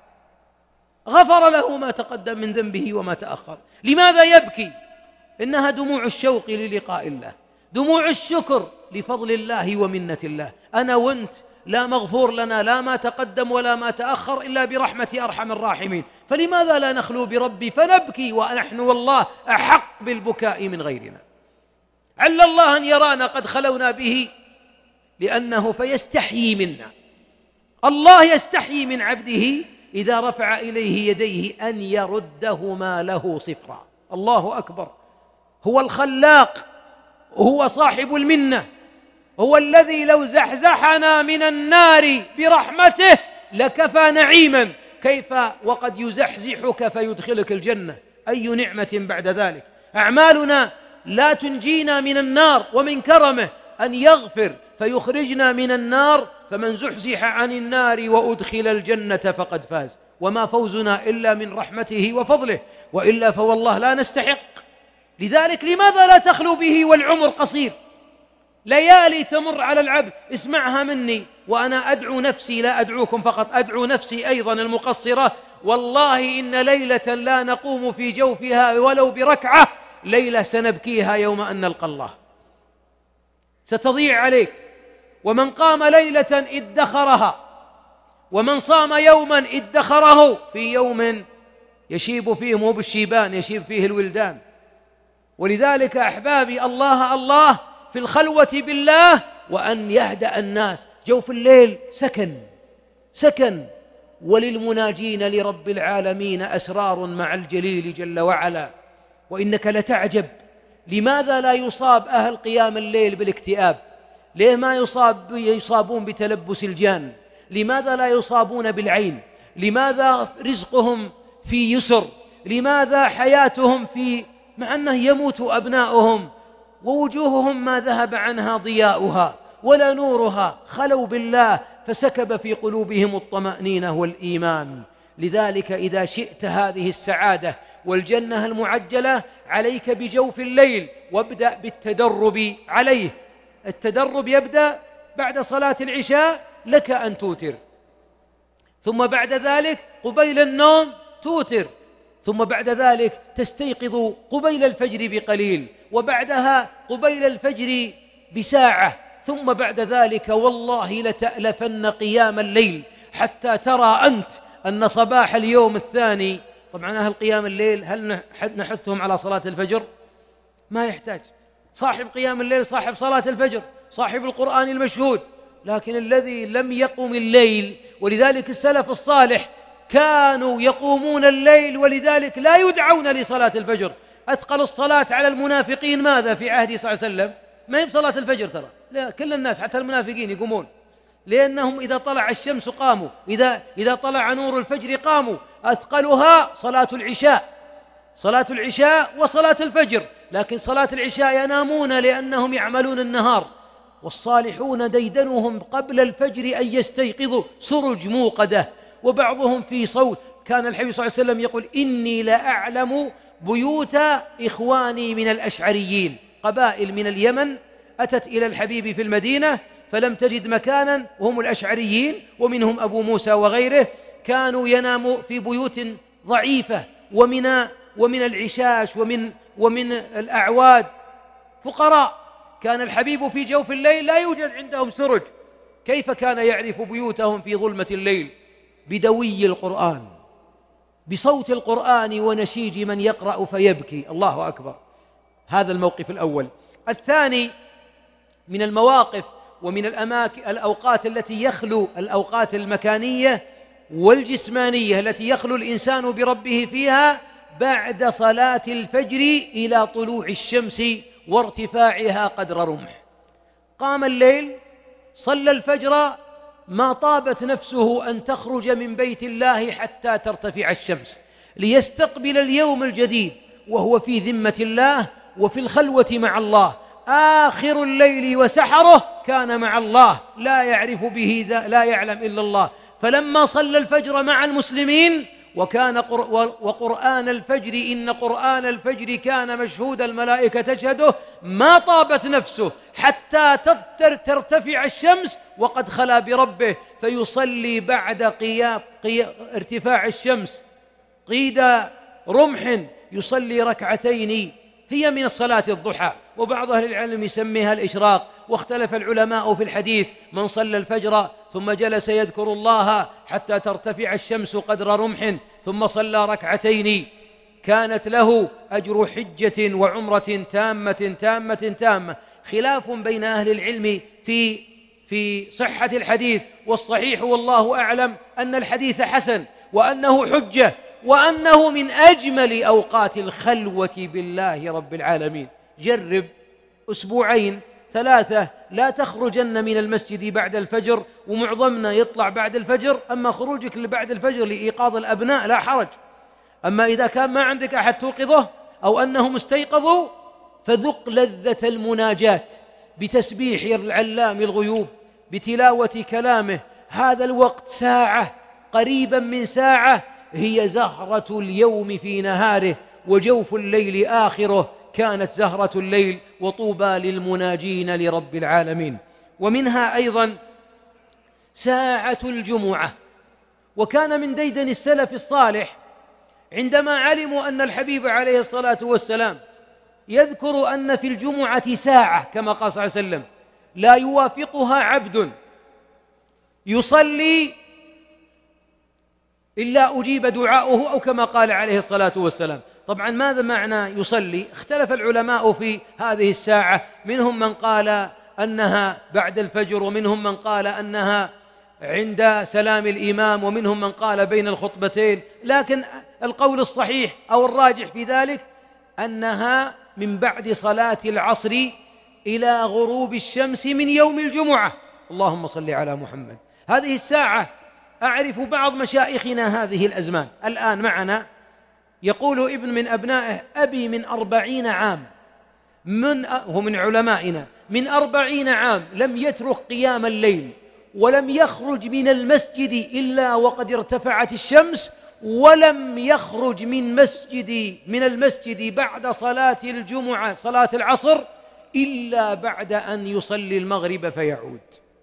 غفر له ما تقدم من ذنبه وما تأخر؟ لماذا يبكي؟ إنها دموع الشوق للقاء الله، دموع الشكر لفضل الله ومنة الله. أنا وأنت لا مغفور لنا لا ما تقدم ولا ما تأخر إلا برحمة أرحم الراحمين، فلماذا لا نخلو بربي فنبكي ونحن والله أحق بالبكاء من غيرنا؟ عل الله أن يرانا قد خلونا به لأنه فيستحيي منا. الله يستحيي من عبده إذا رفع إليه يديه أن يردهما له صفرا. الله أكبر. هو الخلاق، هو صاحب المنة، هو الذي لو زحزحنا من النار برحمته لكفى نعيما، كيف وقد يزحزحك فيدخلك الجنة؟ أي نعمة بعد ذلك؟ أعمالنا لا تنجينا من النار، ومن كرمه أن يغفر فيخرجنا من النار، فمن زحزح عن النار وأدخل الجنة فقد فاز. وما فوزنا إلا من رحمته وفضله، وإلا فوالله لا نستحق. لذلك لماذا لا تخلو به والعمر قصير؟ ليالي تمر على العبد. اسمعها مني وأنا أدعو نفسي، لا أدعوكم فقط، أدعو نفسي أيضا المقصرة. والله إن ليلة لا نقوم في جوفها ولو بركعة، ليلة سنبكيها يوم أن نلقى الله، ستضيع عليك. ومن قام ليلة ادخرها، ومن صام يوما ادخره في يوم يشيب فيه، مو بالشيبان، يشيب فيه الولدان. ولذلك أحبابي، الله الله في الخلوة بالله، وأن يهدأ الناس. جوف الليل سكن سكن، وللمناجين لرب العالمين أسرار مع الجليل جل وعلا. وإنك لتعجب لماذا لا يصاب أهل قيام الليل بالاكتئاب؟ ليه ما يصاب يصابون بتلبس الجان؟ لماذا لا يصابون بالعين؟ لماذا رزقهم في يسر؟ لماذا حياتهم في، مع أنه يموت أبناؤهم ووجوههم ما ذهب عنها ضياؤها ولا نورها، خلوا بالله فسكب في قلوبهم الطمأنينة والإيمان. لذلك إذا شئت هذه السعادة والجنة المعجلة، عليك بجوف الليل، وابدأ بالتدرب عليه. التدرب يبدأ بعد صلاة العشاء، لك أن توتر، ثم بعد ذلك قبيل النوم توتر، ثم بعد ذلك تستيقظ قبيل الفجر بقليل، وبعدها قبيل الفجر بساعة، ثم بعد ذلك والله لتألفن قيام الليل حتى ترى أنت أن صباح اليوم الثاني. طبعا أهل قيام الليل هل نحثهم على صلاة الفجر؟ ما يحتاج. صاحب قيام الليل صاحب صلاة الفجر، صاحب القرآن المشهود. لكن الذي لم يقم الليل، ولذلك السلف الصالح كانوا يقومون الليل ولذلك لا يدعون لصلاة الفجر. أثقل الصلاة على المنافقين ماذا في عهد صلى الله عليه وسلم؟ ما هي صلاة الفجر ترى، لا، كل الناس حتى المنافقين يقومون، لأنهم إذا طلع الشمس قاموا، إذا, إذا طلع نور الفجر قاموا. أثقلها صلاة العشاء، صلاة العشاء وصلاة الفجر. لكن صلاة العشاء ينامون لأنهم يعملون النهار، والصالحون ديدنهم قبل الفجر أن يستيقظوا، سرج موقدة. وبعضهم في صوت، كان الحبيب صلى الله عليه وسلم يقول: إني لأعلم بيوت إخواني من الأشعريين. قبائل من اليمن أتت إلى الحبيب في المدينة فلم تجد مكانا، وهم الأشعريين، ومنهم أبو موسى وغيره، كانوا يناموا في بيوت ضعيفة ومن ومن العشاش ومن ومن الأعواد، فقراء. كان الحبيب في جوف الليل لا يوجد عندهم سرج. كيف كان يعرف بيوتهم في ظلمة الليل؟ بدوي القرآن، بصوت القرآن ونشيج من يقرأ فيبكي. الله أكبر. هذا الموقف الأول. الثاني من المواقف ومن الأماكن الأوقات التي يخلو، الأوقات المكانية والجسمانية التي يخلو الإنسان بربه فيها، بعد صلاة الفجر إلى طلوع الشمس وارتفاعها قدر رمح. قام الليل، صلى الفجر، ما طابت نفسه أن تخرج من بيت الله حتى ترتفع الشمس ليستقبل اليوم الجديد وهو في ذمة الله وفي الخلوة مع الله. آخر الليل وسحره كان مع الله، لا يعرف به ذا، لا يعلم إلا الله. فلما صلى الفجر مع المسلمين، وكان قر وقرآن الفجر إن قرآن الفجر كان مشهودا، الملائكة تشهده، ما طابت نفسه حتى ترتفع الشمس وقد خلا بربه، فيصلي بعد قيام قيام ارتفاع الشمس قيد رمح، يصلي ركعتين هي من الصلاة الضحى، وبعض أهل العلم يسميها الإشراق. واختلف العلماء في الحديث: من صلى الفجر ثم جلس يذكر الله حتى ترتفع الشمس قدر رمح ثم صلى ركعتين كانت له أجر حجة وعمرة تامة تامة تامة. خلاف بين أهل العلم في في صحة الحديث، والصحيح والله أعلم أن الحديث حسن، وأنه حجة، وأنه من أجمل أوقات الخلوة بالله رب العالمين. جرب أسبوعين ثلاثة لا تخرجن من المسجد بعد الفجر، ومعظمنا يطلع بعد الفجر. أما خروجك بعد الفجر لإيقاظ الأبناء لا حرج، أما إذا كان ما عندك أحد توقظه أو أنهم استيقظوا، فذق لذة المناجاة بتسبيح العلام الغيوب، بتلاوة كلامه. هذا الوقت ساعة، قريبا من ساعة، هي زهرة اليوم في نهاره، وجوف الليل آخره. كانت زهرة الليل وطوبى للمناجين لرب العالمين. ومنها أيضا ساعة الجمعة. وكان من ديدن السلف الصالح عندما علموا أن الحبيب عليه الصلاة والسلام يذكر أن في الجمعة ساعة كما قال صلى الله عليه وسلم لا يوافقها عبد يصلي إلا أجيب دعاؤه، أو كما قال عليه الصلاة والسلام. طبعا ماذا معنى يصلي؟ اختلف العلماء في هذه الساعة، منهم من قال أنها بعد الفجر، ومنهم من قال أنها عند سلام الإمام، ومنهم من قال بين الخطبتين، لكن القول الصحيح أو الراجح في ذلك أنها من بعد صلاة العصر إلى غروب الشمس من يوم الجمعة. اللهم صل على محمد. هذه الساعة أعرف بعض مشايخنا هذه الأزمان الآن معنا يقول ابن من أبنائه أبي من أربعين عام، من هو من علمائنا، من أربعين عام لم يترك قيام الليل، ولم يخرج من المسجد إلا وقد ارتفعت الشمس، ولم يخرج من مسجد من المسجد بعد صلاة الجمعة صلاة العصر إلا بعد أن يصلي المغرب فيعود.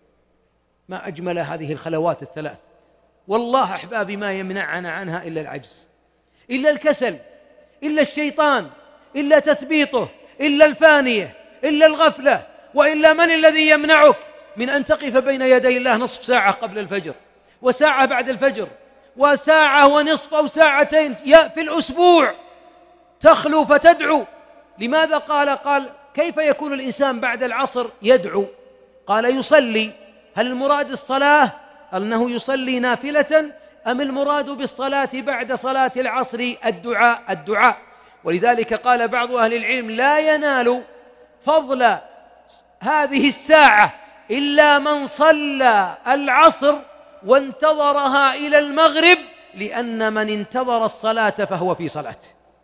ما أجمل هذه الخلوات الثلاث. والله أحبابي ما يمنعنا عنها إلا العجز، إلا الكسل، إلا الشيطان، إلا تثبيطه، إلا الفانية، إلا الغفلة. وإلا من الذي يمنعك من أن تقف بين يدي الله نصف ساعة قبل الفجر، وساعة بعد الفجر، وساعة ونصف أو ساعتين في الأسبوع تخلو فتدعو؟ لماذا قال قال كيف يكون الإنسان بعد العصر يدعو؟ قال يصلي. هل المراد الصلاة أنه يصلي نافلة، أم المراد بالصلاة بعد صلاة العصر الدعاء الدعاء ولذلك قال بعض أهل العلم لا ينال فضل هذه الساعة إلا من صلى العصر وانتظرها إلى المغرب، لأن من انتظر الصلاة فهو في صلاة.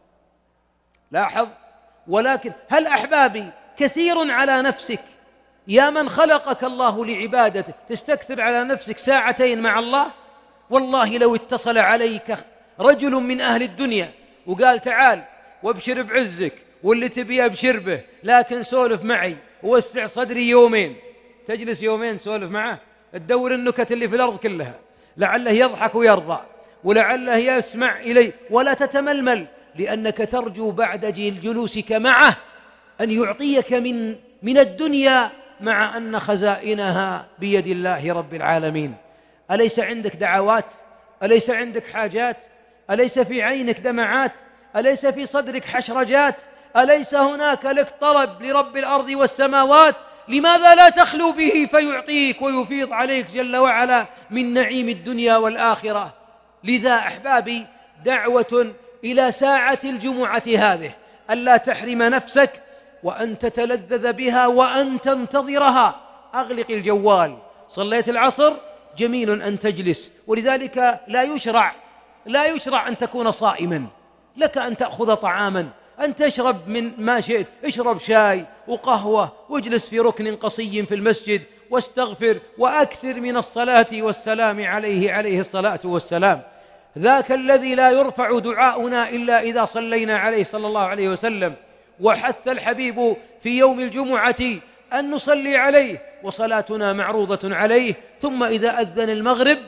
لاحظ. ولكن هل أحبابي كثير على نفسك يا من خلقك الله لعبادته تستكثر على نفسك ساعتين مع الله؟ والله لو اتصل عليك رجل من أهل الدنيا وقال تعال وابشر بعزك واللي تبي ابشر به، لكن سولف معي ووسع صدري يومين، تجلس يومين سولف معه تدور النكت اللي في الأرض كلها، لعله يضحك ويرضى، ولعله يسمع إلي، ولا تتململ، لأنك ترجو بعد جلوسك معه أن يعطيك من من الدنيا، مع أن خزائنها بيد الله رب العالمين. أليس عندك دعوات؟ أليس عندك حاجات؟ أليس في عينك دمعات؟ أليس في صدرك حشرجات؟ أليس هناك لك طلب لرب الأرض والسماوات؟ لماذا لا تخلو به فيعطيك ويفيض عليك جل وعلا من نعيم الدنيا والآخرة؟ لذا أحبابي دعوة إلى ساعة الجمعة هذه ألا تحرم نفسك وأن تتلذذ بها وأن تنتظرها. أغلق الجوال، صليت العصر جميل أن تجلس، ولذلك لا يشرع لا يشرع أن تكون صائما، لك أن تأخذ طعاما، أن تشرب من ما شئت، اشرب شاي وقهوة واجلس في ركن قصي في المسجد واستغفر وأكثر من الصلاة والسلام عليه عليه الصلاة والسلام. ذاك الذي لا يرفع دعاؤنا إلا إذا صلينا عليه صلى الله عليه وسلم، وحث الحبيب في يوم الجمعة أن نصلي عليه وصلاتنا معروضة عليه. ثم إذا أذن المغرب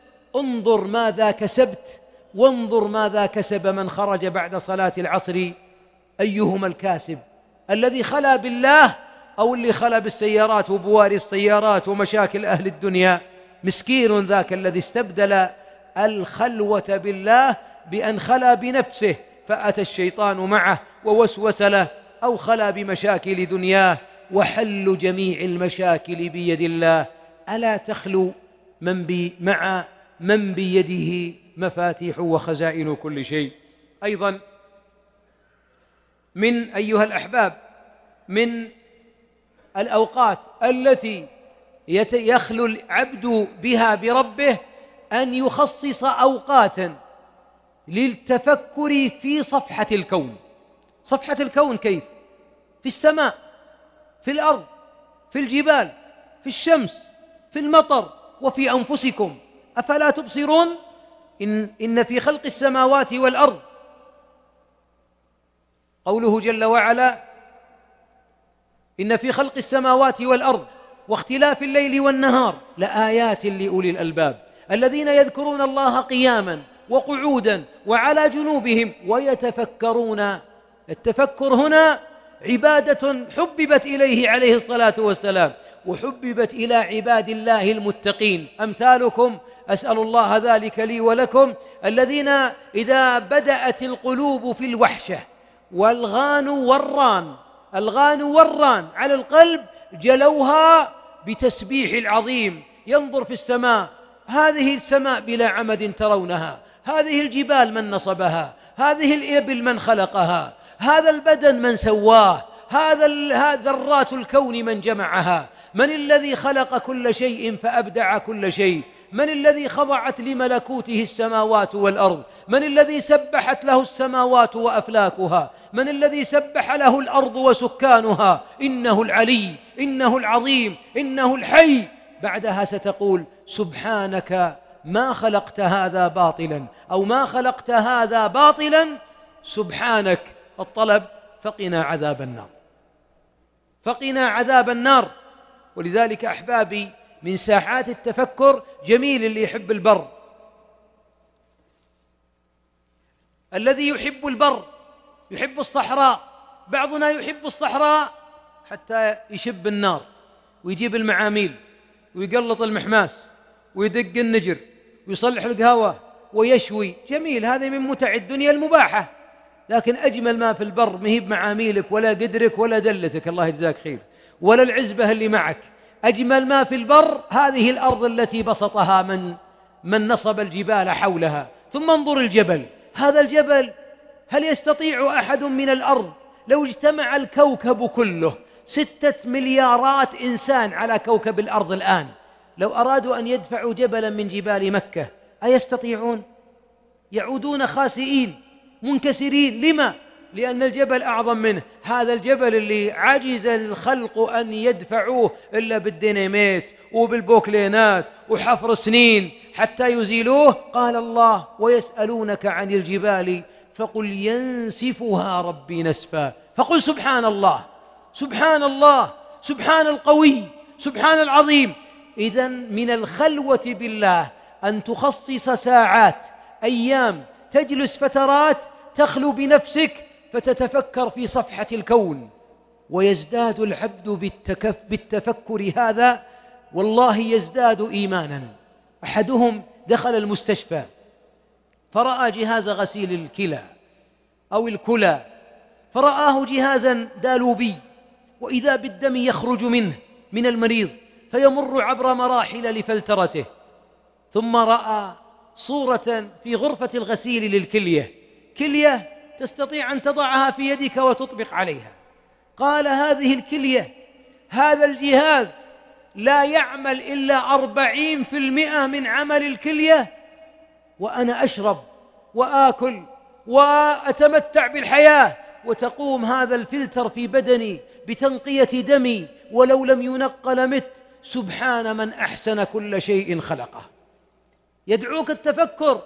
انظر ماذا كسبت، وانظر ماذا كسب من خرج بعد صلاة العصر. أيهما الكاسب، الذي خلا بالله أو اللي خلا بالسيارات وبواري السيارات ومشاكل أهل الدنيا؟ مسكين ذاك الذي استبدل الخلوة بالله بأن خلا بنفسه فأتى الشيطان معه ووسوس له، أو خلا بمشاكل دنياه وحل جميع المشاكل بيد الله. ألا تخلو من بي مع من بيده مفاتيح وخزائن كل شيء. أيضا من أيها الأحباب من الأوقات التي يخلو العبد بها بربه أن يخصص أوقاتا للتفكر في صفحة الكون. صفحة الكون كيف؟ في السماء، في الأرض، في الجبال، في الشمس، في المطر، وفي أنفسكم. أفلا تبصرون؟ إن, إن في خلق السماوات والأرض قوله جل وعلا: إن في خلق السماوات والأرض واختلاف الليل والنهار لآيات لأولي الألباب الذين يذكرون الله قياما وقعودا وعلى جنوبهم ويتفكرون. التفكر هنا عبادة حببت إليه عليه الصلاة والسلام، وحببت إلى عباد الله المتقين أمثالكم، أسأل الله ذلك لي ولكم، الذين إذا بدأت القلوب في الوحشة والغان والران الغان والران على القلب جلوها بتسبيح العظيم. ينظر في السماء، هذه السماء بلا عمد ترونها، هذه الجبال من نصبها، هذه الإبل من خلقها، هذا البدن من سواه، هذا ذرات الكون من جمعها، من الذي خلق كل شيء فأبدع كل شيء، من الذي خضعت لملكوته السماوات والأرض، من الذي سبحت له السماوات وأفلاكها، من الذي سبح له الأرض وسكانها. إنه العلي، إنه العظيم، إنه الحي. بعدها ستقول: سبحانك ما خلقت هذا باطلا، أو ما خلقت هذا باطلا، سبحانك. الطلب: فقنا عذاب النار، فقنا عذاب النار. ولذلك أحبابي من ساحات التفكر جميل اللي يحب البر، الذي يحب البر يحب الصحراء. بعضنا يحب الصحراء حتى يشب النار ويجيب المعاميل ويقلط المحماس ويدق النجر ويصلح القهوة ويشوي. جميل، هذا من متع الدنيا المباحة. لكن أجمل ما في البر مهيب معاميلك ولا قدرك ولا دلتك، الله يجزاك خير، ولا العزبة اللي معك. أجمل ما في البر هذه الأرض التي بسطها من من نصب الجبال حولها. ثم انظر الجبل، هذا الجبل هل يستطيع أحد من الأرض لو اجتمع الكوكب كله، ستة مليارات إنسان على كوكب الأرض الآن، لو أرادوا أن يدفعوا جبلا من جبال مكة أيستطيعون؟ يعودون خاسئين منكسرين. لما؟ لأن الجبل أعظم منه. هذا الجبل اللي عجز الخلق أن يدفعوه إلا بالديناميت وبالبوكلينات وحفر سنين حتى يزيلوه. قال الله: ويسألونك عن الجبال فقل ينسفها ربي نسفا. فقل سبحان الله، سبحان الله، سبحان القوي، سبحان العظيم. إذن من الخلوة بالله أن تخصص ساعات، أيام، تجلس فترات تخلو بنفسك فتتفكر في صفحة الكون. ويزداد العبد بالتكف بالتفكر هذا، والله يزداد إيمانا. أحدهم دخل المستشفى فرأى جهاز غسيل الكلى أو الكلى، فرآه جهازا دالوبي، وإذا بالدم يخرج منه من المريض فيمر عبر مراحل لفلترته. ثم رأى صورة في غرفة الغسيل للكلية، كلية تستطيع أن تضعها في يدك وتطبق عليها. قال: هذه الكلية، هذا الجهاز لا يعمل إلا أربعين في المئة من عمل الكلية، وأنا أشرب وآكل وأتمتع بالحياة، وتقوم هذا الفلتر في بدني بتنقية دمي، ولو لم ينقل مت. سبحان من أحسن كل شيء خلقه. يدعوك التفكر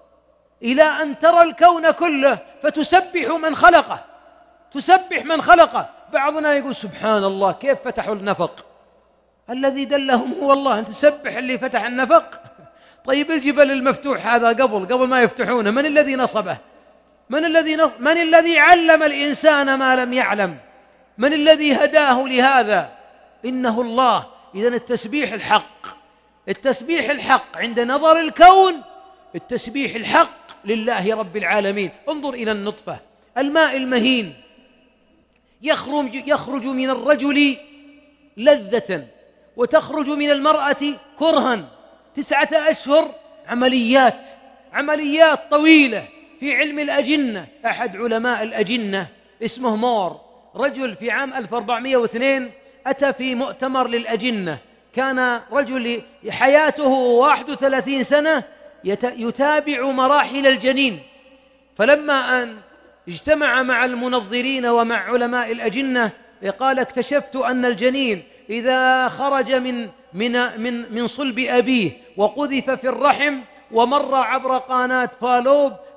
إلى أن ترى الكون كله فتسبح من خلقه، تسبح من خلقه. بعضنا يقول: سبحان الله، كيف فتحوا النفق؟ الذي دلهم هو الله، أنت تسبح اللي فتح النفق؟ طيب الجبل المفتوح هذا قبل قبل ما يفتحونه من الذي نصبه؟ من الذي نص... من الذي علم الإنسان ما لم يعلم؟ من الذي هداه لهذا؟ إنه الله. إذن التسبيح الحق، التسبيح الحق عند نظر الكون، التسبيح الحق لله رب العالمين. انظر إلى النطفة، الماء المهين يخرج, يخرج من الرجل لذة وتخرج من المرأة كرها. تسعة أشهر عمليات، عمليات طويلة في علم الأجنة. أحد علماء الأجنة اسمه مور، رجل في عام ألف وأربعمائة واثنين أتى في مؤتمر للأجنة. كان رجل حياته واحد وثلاثين سنة يتابع مراحل الجنين، فلما أن اجتمع مع المنظرين ومع علماء الأجنة قال: اكتشفت أن الجنين إذا خرج من من من من صلب أبيه وقذف في الرحم ومر عبر قناة فالوب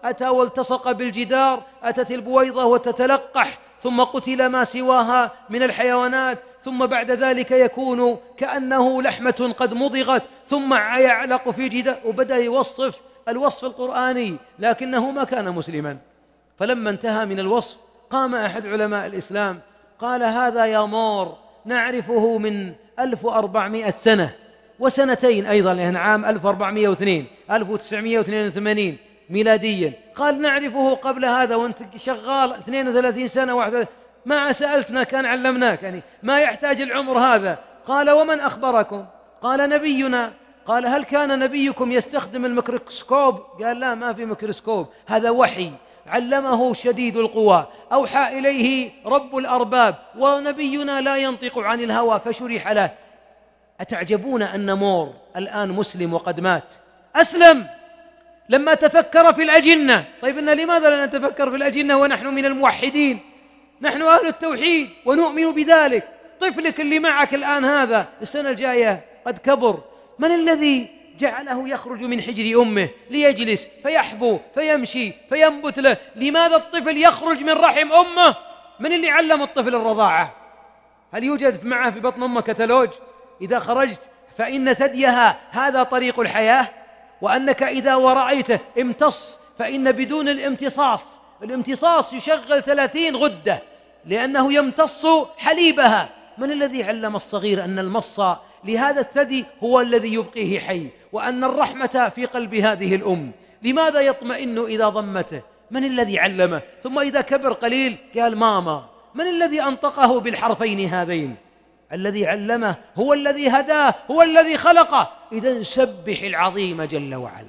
أتى والتصق بالجدار، أتت البويضة وتتلقح، ثم قتل ما سواها من الحيوانات، ثم بعد ذلك يكون كأنه لحمة قد مضغت، ثم يعلق في جدار، وبدأ يوصف الوصف القرآني، لكنه ما كان مسلما. فلما انتهى من الوصف قام أحد علماء الإسلام قال: هذا يا مور نعرفه من ألف وأربعمائة سنة وسنتين أيضا، لأن عام ألف وأربعمائة واثنين ألف وتسعمائة واثنين وثمانين ميلاديا. قال: نعرفه قبل هذا وأنت شغال اثنين وثلاثين سنة واحدة، ما سألتنا كان علمناك، يعني ما يحتاج العمر هذا. قال: ومن أخبركم؟ قال: نبينا. قال: هل كان نبيكم يستخدم الميكروسكوب؟ قال: لا، ما في ميكروسكوب، هذا وحي علمه شديد القوى، أوحى إليه رب الأرباب، ونبينا لا ينطق عن الهوى فشرح له. أتعجبون أن مور الآن مسلم وقد مات؟ أسلم لما تفكر في الأجنة. طيب إن لماذا لا نتفكر في الأجنة ونحن من الموحدين؟ نحن أهل التوحيد ونؤمن بذلك. طفلك اللي معك الآن هذا السنة الجاية قد كبر، من الذي جعله يخرج من حجر أمه ليجلس فيحبو فيمشي فينبت له؟ لماذا الطفل يخرج من رحم أمه؟ من اللي علم الطفل الرضاعة؟ هل يوجد معه في بطن أمه كتالوج إذا خرجت فإن ثديها هذا طريق الحياة، وأنك إذا ورأيته امتص، فإن بدون الامتصاص، الامتصاص يشغل ثلاثين غدة لأنه يمتص حليبها. من الذي علم الصغير أن المص لهذا الثدي هو الذي يبقيه حي، وأن الرحمة في قلب هذه الأم؟ لماذا يطمئن إذا ضمته؟ من الذي علمه؟ ثم إذا كبر قليل قال ماما. من الذي أنطقه بالحرفين هذين؟ الذي علمه هو الذي هداه، هو الذي خلقه. إذن سبح العظيم جل وعلا.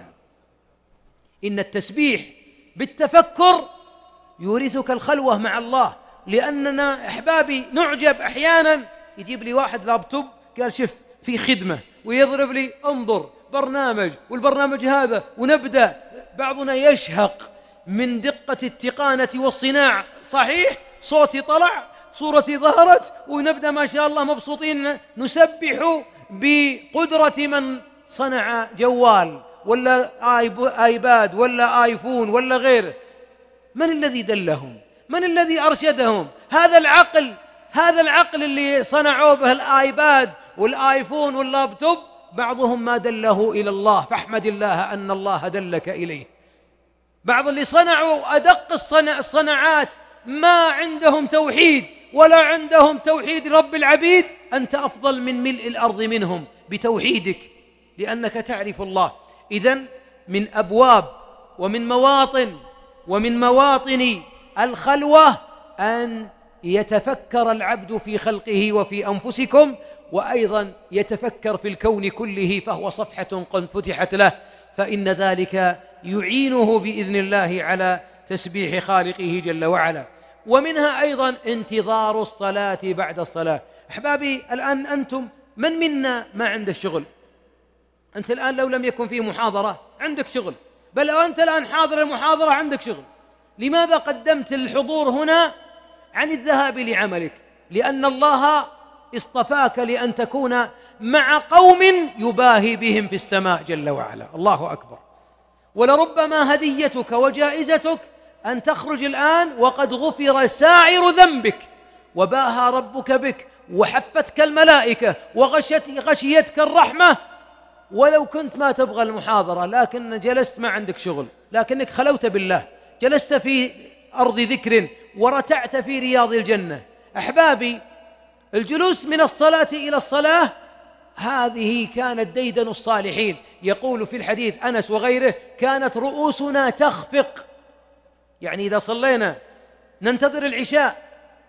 إن التسبيح بالتفكر يورثك الخلوة مع الله، لأننا أحبابي نعجب أحيانا، يجيب لي واحد لابتوب قال شف في خدمة، ويضرب لي انظر برنامج، والبرنامج هذا، ونبدأ بعضنا يشهق من دقة التقانة والصناعة. صحيح صوتي طلع، صورتي ظهرت، ونبدأ ما شاء الله مبسوطين نسبح بقدرة من صنع جوال ولا آيباد ولا آيفون ولا غيره. من الذي دلهم؟ من الذي أرشدهم؟ هذا العقل، هذا العقل اللي صنعوا به الآيباد والآيفون واللابتوب، بعضهم ما دله إلى الله، فاحمد الله أن الله دلك إليه. بعض اللي صنعوا أدق الصناعات ما عندهم توحيد ولا عندهم توحيد رب العبيد. أنت أفضل من ملء الأرض منهم بتوحيدك، لأنك تعرف الله. إذن من أبواب ومن مواطن ومن مواطن الخلوة أن يتفكر العبد في خلقه وفي أنفسكم، وأيضا يتفكر في الكون كله، فهو صفحة قد فتحت له، فإن ذلك يعينه بإذن الله على تسبيح خالقه جل وعلا. ومنها أيضا انتظار الصلاة بعد الصلاة. أحبابي الآن أنتم من منا ما عنده الشغل؟ أنت الآن لو لم يكن فيه محاضرة عندك شغل، بل أنت الآن حاضر المحاضرة عندك شغل. لماذا قدمت الحضور هنا عن الذهاب لعملك؟ لأن الله اصطفاك لأن تكون مع قوم يباهي بهم في السماء جل وعلا. الله أكبر. ولربما هديتك وجائزتك أن تخرج الآن وقد غفر سائر ذنبك، وباهى ربك بك، وحفتك الملائكة، وغشيتك الرحمة، ولو كنت ما تبغى المحاضرة لكن جلست ما عندك شغل، لكنك خلوت بالله، جلست في أرض ذكر ورتعت في رياض الجنة. أحبابي الجلوس من الصلاة إلى الصلاة هذه كانت ديدن الصالحين. يقول في الحديث أنس وغيره: كانت رؤوسنا تخفق، يعني إذا صلينا ننتظر العشاء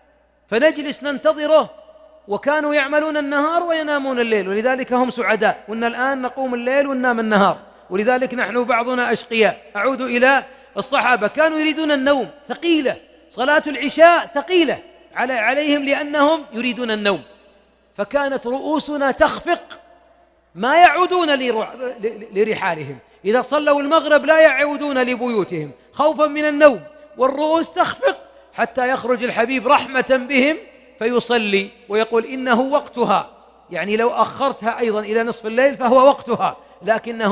فنجلس ننتظره، وكانوا يعملون النهار وينامون الليل، ولذلك هم سعداء. وإن الآن نقوم الليل وننام النهار، ولذلك نحن بعضنا أشقياء. أعود إلى الصحابة، كانوا يريدون النوم، ثقيلة صلاة العشاء، ثقيلة عليهم لأنهم يريدون النوم، فكانت رؤوسنا تخفق، ما يعودون لرحالهم. إذا صلوا المغرب لا يعودون لبيوتهم خوفا من النوم، والرؤوس تخفق حتى يخرج الحبيب رحمة بهم فيصلي ويقول إنه وقتها، يعني لو أخرتها أيضا إلى نصف الليل فهو وقتها، لكنه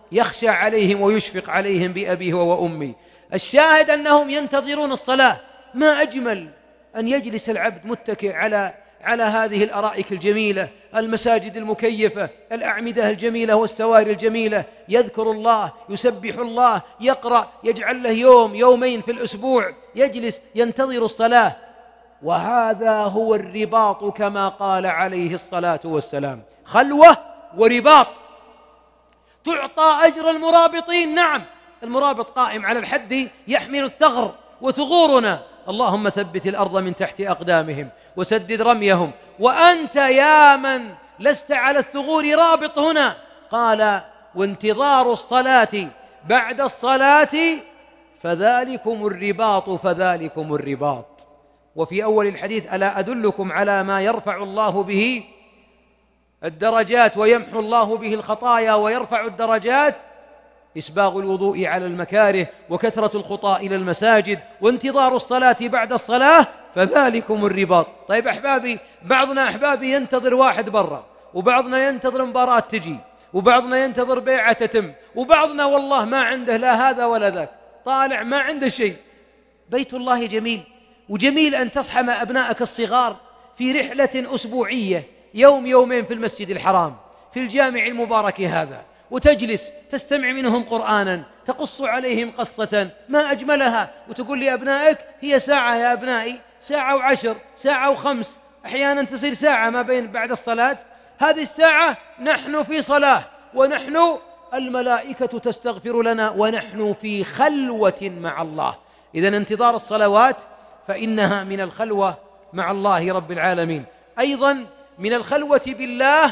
يخشى عليهم ويشفق عليهم بأبيه وأمي. الشاهد أنهم ينتظرون الصلاة. ما أجمل أن يجلس العبد متكئ على على هذه الأرائك الجميلة، المساجد المكيفة، الأعمدة الجميلة والسواري الجميلة، يذكر الله، يسبح الله، يقرأ، يجعل له يوم يومين في الأسبوع يجلس ينتظر الصلاة. وهذا هو الرباط كما قال عليه الصلاة والسلام، خلوة ورباط. تعطى أجر المرابطين. نعم، المرابط قائم على الحد يحمل الثغر وثغورنا، اللهم ثبت الأرض من تحت أقدامهم وسدد رميهم. وأنت يا من لست على الثغور رابط هنا، قال وانتظار الصلاة بعد الصلاة فذلكم الرباط فذلكم الرباط. وفي أول الحديث ألا أدلكم على ما يرفع الله به الدرجات ويمحو الله به الخطايا ويرفع الدرجات؟ إسباغ الوضوء على المكاره وكثرة الخطى إلى المساجد وانتظار الصلاة بعد الصلاة فذلكم الرباط. طيب أحبابي، بعضنا أحبابي ينتظر واحد برا، وبعضنا ينتظر مباراة تجي، وبعضنا ينتظر بيعة تتم، وبعضنا والله ما عنده لا هذا ولا ذاك، طالع ما عنده شيء. بيت الله جميل، وجميل أن تصحى مع أبنائك الصغار في رحلة أسبوعية يوم يومين في المسجد الحرام في الجامع المبارك هذا، وتجلس تستمع منهم قرآنا، تقص عليهم قصة ما أجملها، وتقول لأبنائك هي ساعة يا أبنائي، ساعة وعشر، ساعة وخمس، أحيانا تصير ساعة ما بين بعد الصلاة. هذه الساعة نحن في صلاة، ونحن الملائكة تستغفر لنا، ونحن في خلوة مع الله. إذن انتظار الصلوات فإنها من الخلوة مع الله رب العالمين. أيضا من الخلوة بالله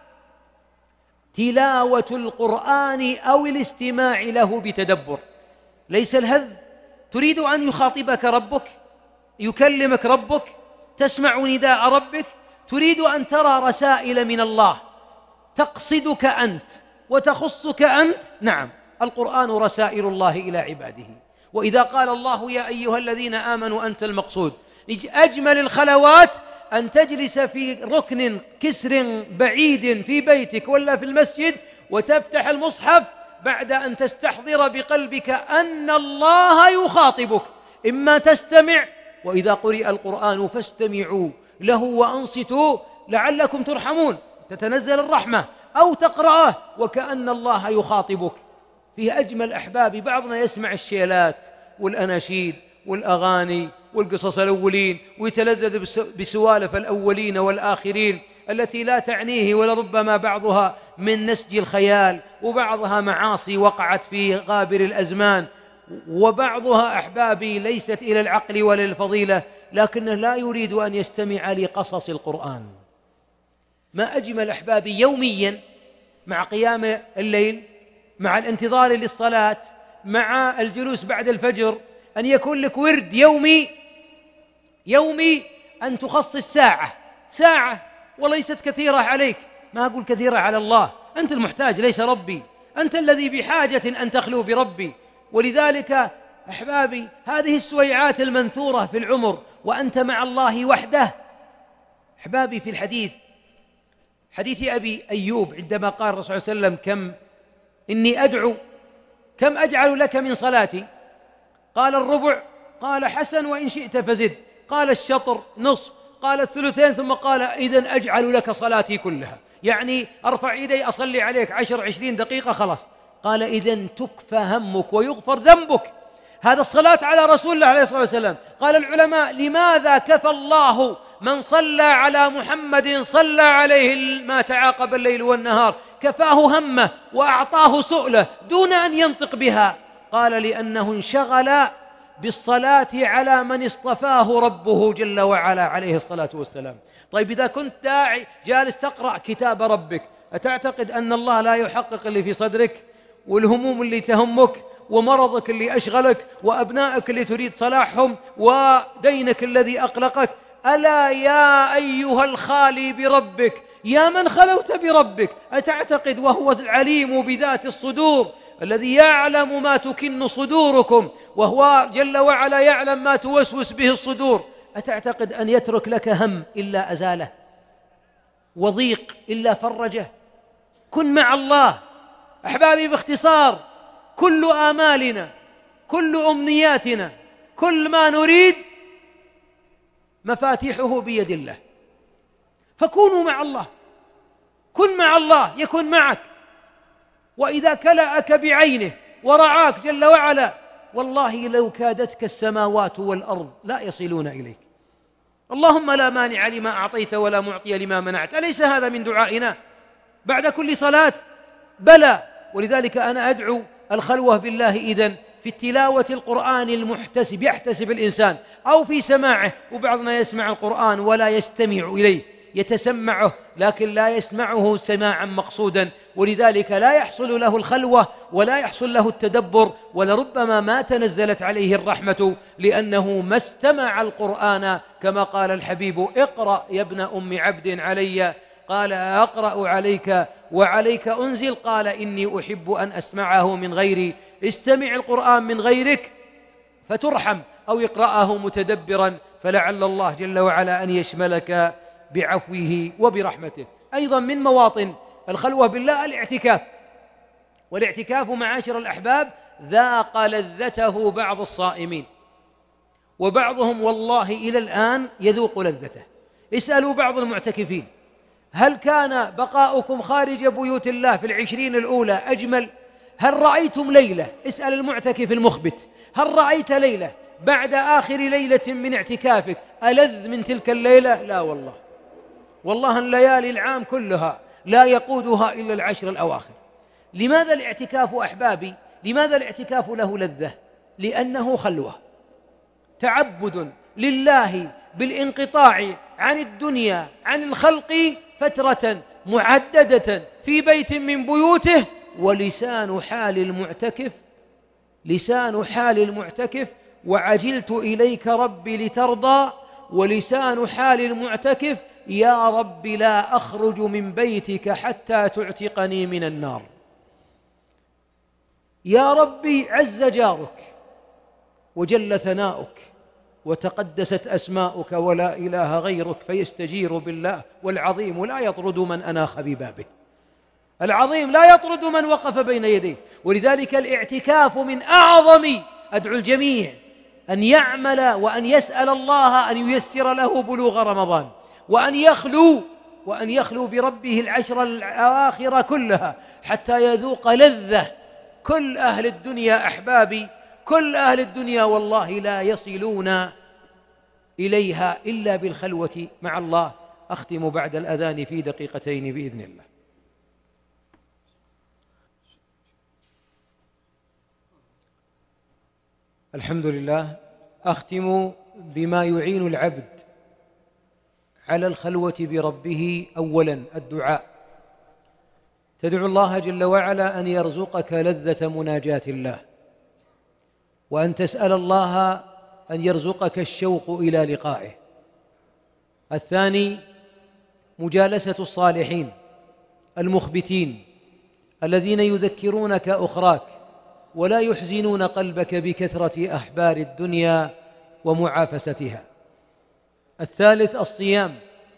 تلاوة القرآن أو الاستماع له بتدبر. ليس الهذ، تريد أن يخاطبك ربك، يكلمك ربك، تسمع نداء ربك، تريد أن ترى رسائل من الله تقصدك أنت وتخصك أنت. نعم، القرآن رسائل الله إلى عباده. وإذا قال الله يا أيها الذين آمنوا أنت المقصود، أجمل الخلوات أن تجلس في ركن كسر بعيد في بيتك ولا في المسجد وتفتح المصحف بعد أن تستحضر بقلبك أن الله يخاطبك، إما تستمع، وإذا قرئ القرآن فاستمعوا له وأنصتوا لعلكم ترحمون، تتنزل الرحمة، أو تقرأه وكأن الله يخاطبك. فيه أجمل أحبابي، بعضنا يسمع الشيلات والأناشيد والأغاني والقصص الأولين ويتلذذ بسوالف الأولين والآخرين التي لا تعنيه، ولربما بعضها من نسج الخيال، وبعضها معاصي وقعت في غابر الأزمان، وبعضها أحبابي ليست إلى العقل ولا الفضيلة، لكنه لا يريد أن يستمع لقصص القرآن. ما أجمل أحبابي يوميا مع قيام الليل، مع الانتظار للصلاة، مع الجلوس بعد الفجر، أن يكون لك ورد يومي يومي أن تخصص ساعة ساعة وليست كثيرة عليك. ما أقول كثيرة على الله، أنت المحتاج ليس ربي، أنت الذي بحاجة أن تخلو بربي. ولذلك أحبابي هذه السويعات المنثورة في العمر وأنت مع الله وحده. أحبابي في الحديث حديث أبي أيوب عندما قال الرسول صلى الله عليه وسلم كم إني أدعو كم أجعل لك من صلاتي؟ قال الربع، قال حسن وإن شئت فزد، قال الشطر نصف، قال الثلثين، ثم قال إذن أجعل لك صلاتي كلها، يعني أرفع إيدي أصلي عليك عشر عشرين دقيقة خلاص. قال إذن تكفى همك ويغفر ذنبك. هذا الصلاة على رسول الله عليه الصلاة والسلام. قال العلماء لماذا كفى الله من صلى على محمد صلى عليه ما تعاقب الليل والنهار، كفاه همه وأعطاه سؤله دون أن ينطق بها؟ قال لأنه انشغل بالصلاة على من اصطفاه ربه جل وعلا عليه الصلاة والسلام. طيب إذا كنت داعي جالس تقرأ كتاب ربك، أتعتقد أن الله لا يحقق اللي في صدرك والهموم اللي تهمك ومرضك اللي أشغلك وأبنائك اللي تريد صلاحهم ودينك الذي أقلقك؟ ألا يا أيها الخالي بربك، يا من خلوت بربك، أتعتقد وهو العليم بذات الصدور الذي يعلم ما تكن صدوركم، وهو جل وعلا يعلم ما توسوس به الصدور، أتعتقد أن يترك لك هم إلا أزاله، وضيق إلا فرجه؟ كن مع الله، أحبابي، باختصار، كل آمالنا، كل أمنياتنا، كل ما نريد مفاتيحه بيد الله. فكونوا مع الله، كن مع الله يكن معك. وإذا كلأك بعينه ورعاك جل وعلا، والله لو كادتك السماوات والأرض لا يصلون إليك. اللهم لا مانع لما أعطيت ولا معطي لما منعت. أليس هذا من دعائنا بعد كل صلاة؟ بلى. ولذلك أنا أدعو الخلوة بالله إذن في التلاوة القرآن المحتسب، يحتسب الإنسان، أو في سماعه. وبعضنا يسمع القرآن ولا يستمع إليه، يتسمعه لكن لا يسمعه سماعا مقصودا، ولذلك لا يحصل له الخلوة ولا يحصل له التدبر، ولربما ما تنزلت عليه الرحمة لأنه ما استمع القرآن. كما قال الحبيب: اقرأ يا ابن أم عبد علي، قال: أقرأ عليك وعليك أنزل، قال: إني أحب أن أسمعه من غيري. استمع القرآن من غيرك فترحم، أو اقرأه متدبرا، فلعل الله جل وعلا أن يشملك بعفوه وبرحمته. أيضا من مواطن الخلوة بالله الاعتكاف. والاعتكاف معاشر الأحباب ذاق لذته بعض الصائمين، وبعضهم والله إلى الآن يذوق لذته. اسألوا بعض المعتكفين: هل كان بقاؤكم خارج بيوت الله في العشرين الأولى أجمل؟ هل رأيتم ليلة، اسأل المعتكف المخبت، هل رأيت ليلة بعد آخر ليلة من اعتكافك ألذ من تلك الليلة؟ لا والله، والله الليالي العام كلها لا يقودها إلا العشر الأواخر. لماذا الاعتكاف أحبابي؟ لماذا الاعتكاف له لذة؟ لأنه خلوة، تعبد لله بالانقطاع عن الدنيا عن الخلق فترة معددة في بيت من بيوته. ولسان حال المعتكف لسان حال المعتكف وعجلت إليك ربي لترضى. ولسان حال المعتكف: يا رب لا أخرج من بيتك حتى تعتقني من النار. يا ربي عز جارك وجل ثناؤك وتقدست أسماؤك ولا إله غيرك، فيستجير بالله. والعظيم لا يطرد من أناخ ببابه، العظيم لا يطرد من وقف بين يديه. ولذلك الاعتكاف من أعظم، أدعو الجميع أن يعمل وأن يسأل الله أن ييسر له بلوغ رمضان، وأن يخلو وأن يخلو بربه العشر الأواخر كلها حتى يذوق لذة. كل أهل الدنيا أحبابي، كل أهل الدنيا والله لا يصلون إليها إلا بالخلوة مع الله. أختم بعد الأذان في دقيقتين بإذن الله. الحمد لله. أختم بما يعين العبد على الخلوة بربه. أولا الدعاء، تدعو الله جل وعلا أن يرزقك لذة مناجاة الله، وأن تسأل الله أن يرزقك الشوق إلى لقائه. الثاني مجالسة الصالحين المخبتين الذين يذكرونك أخراك ولا يحزنون قلبك بكثرة أحبار الدنيا ومعافستها. الثالث الصيام،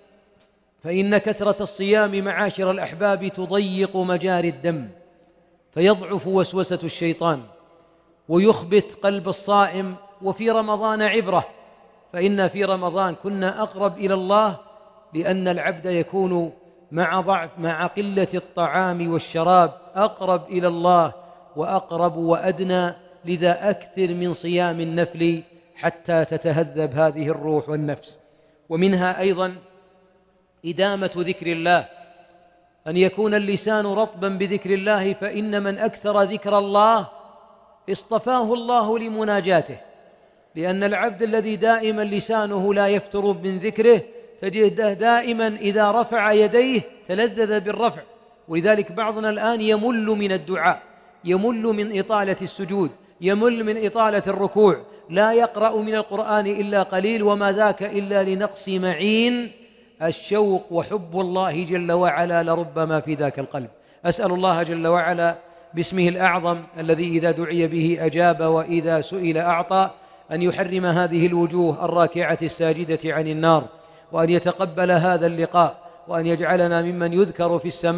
فإن كثرة الصيام معاشر الأحباب تضيق مجاري الدم، فيضعف وسوسة الشيطان ويخبت قلب الصائم. وفي رمضان عبرة، فإن في رمضان كنا أقرب إلى الله، لأن العبد يكون مع ضعف مع قلة الطعام والشراب أقرب إلى الله وأقرب وأدنى. لذا أكثر من صيام النفل حتى تتهذب هذه الروح والنفس. ومنها أيضا إدامة ذكر الله، أن يكون اللسان رطبا بذكر الله، فإن من أكثر ذكر الله اصطفاه الله لمناجاته. لأن العبد الذي دائما لسانه لا يفتر من ذكره تجده دائما إذا رفع يديه تلذذ بالرفع. ولذلك بعضنا الآن يمل من الدعاء، يمل من إطالة السجود، يمل من إطالة الركوع، لا يقرأ من القرآن إلا قليل، وما ذاك إلا لنقص معين. الشوق وحب الله جل وعلا لربما في ذاك القلب. أسأل الله جل وعلا باسمه الأعظم الذي إذا دعي به أجاب وإذا سئل أعطى، أن يحرم هذه الوجوه الراكعة الساجدة عن النار، وأن يتقبل هذا اللقاء، وأن يجعلنا ممن يذكر في السماء،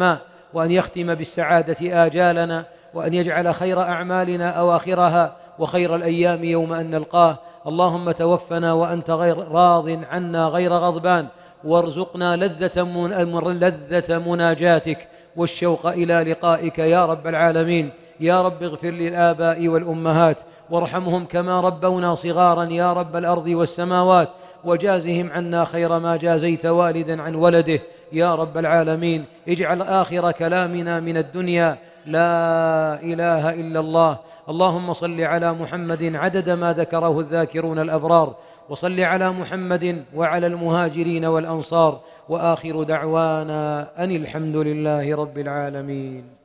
وأن يختم بالسعادة آجالنا، وأن يجعل خير أعمالنا أواخرها وخير الأيام يوم أن نلقاه. اللهم توفنا وأنت غير راض عنا غير غضبان، وارزقنا لذة, من لذة مناجاتك والشوق إلى لقائك يا رب العالمين. يا رب اغفر للآباء والأمهات وارحمهم كما ربونا صغارا يا رب الأرض والسماوات، وجازهم عنا خير ما جازيت والدا عن ولده يا رب العالمين. اجعل آخر كلامنا من الدنيا لا إله إلا الله. اللهم صل على محمد عدد ما ذكره الذاكرون الأبرار، وصل على محمد وعلى المهاجرين والأنصار، وآخر دعوانا أن الحمد لله رب العالمين.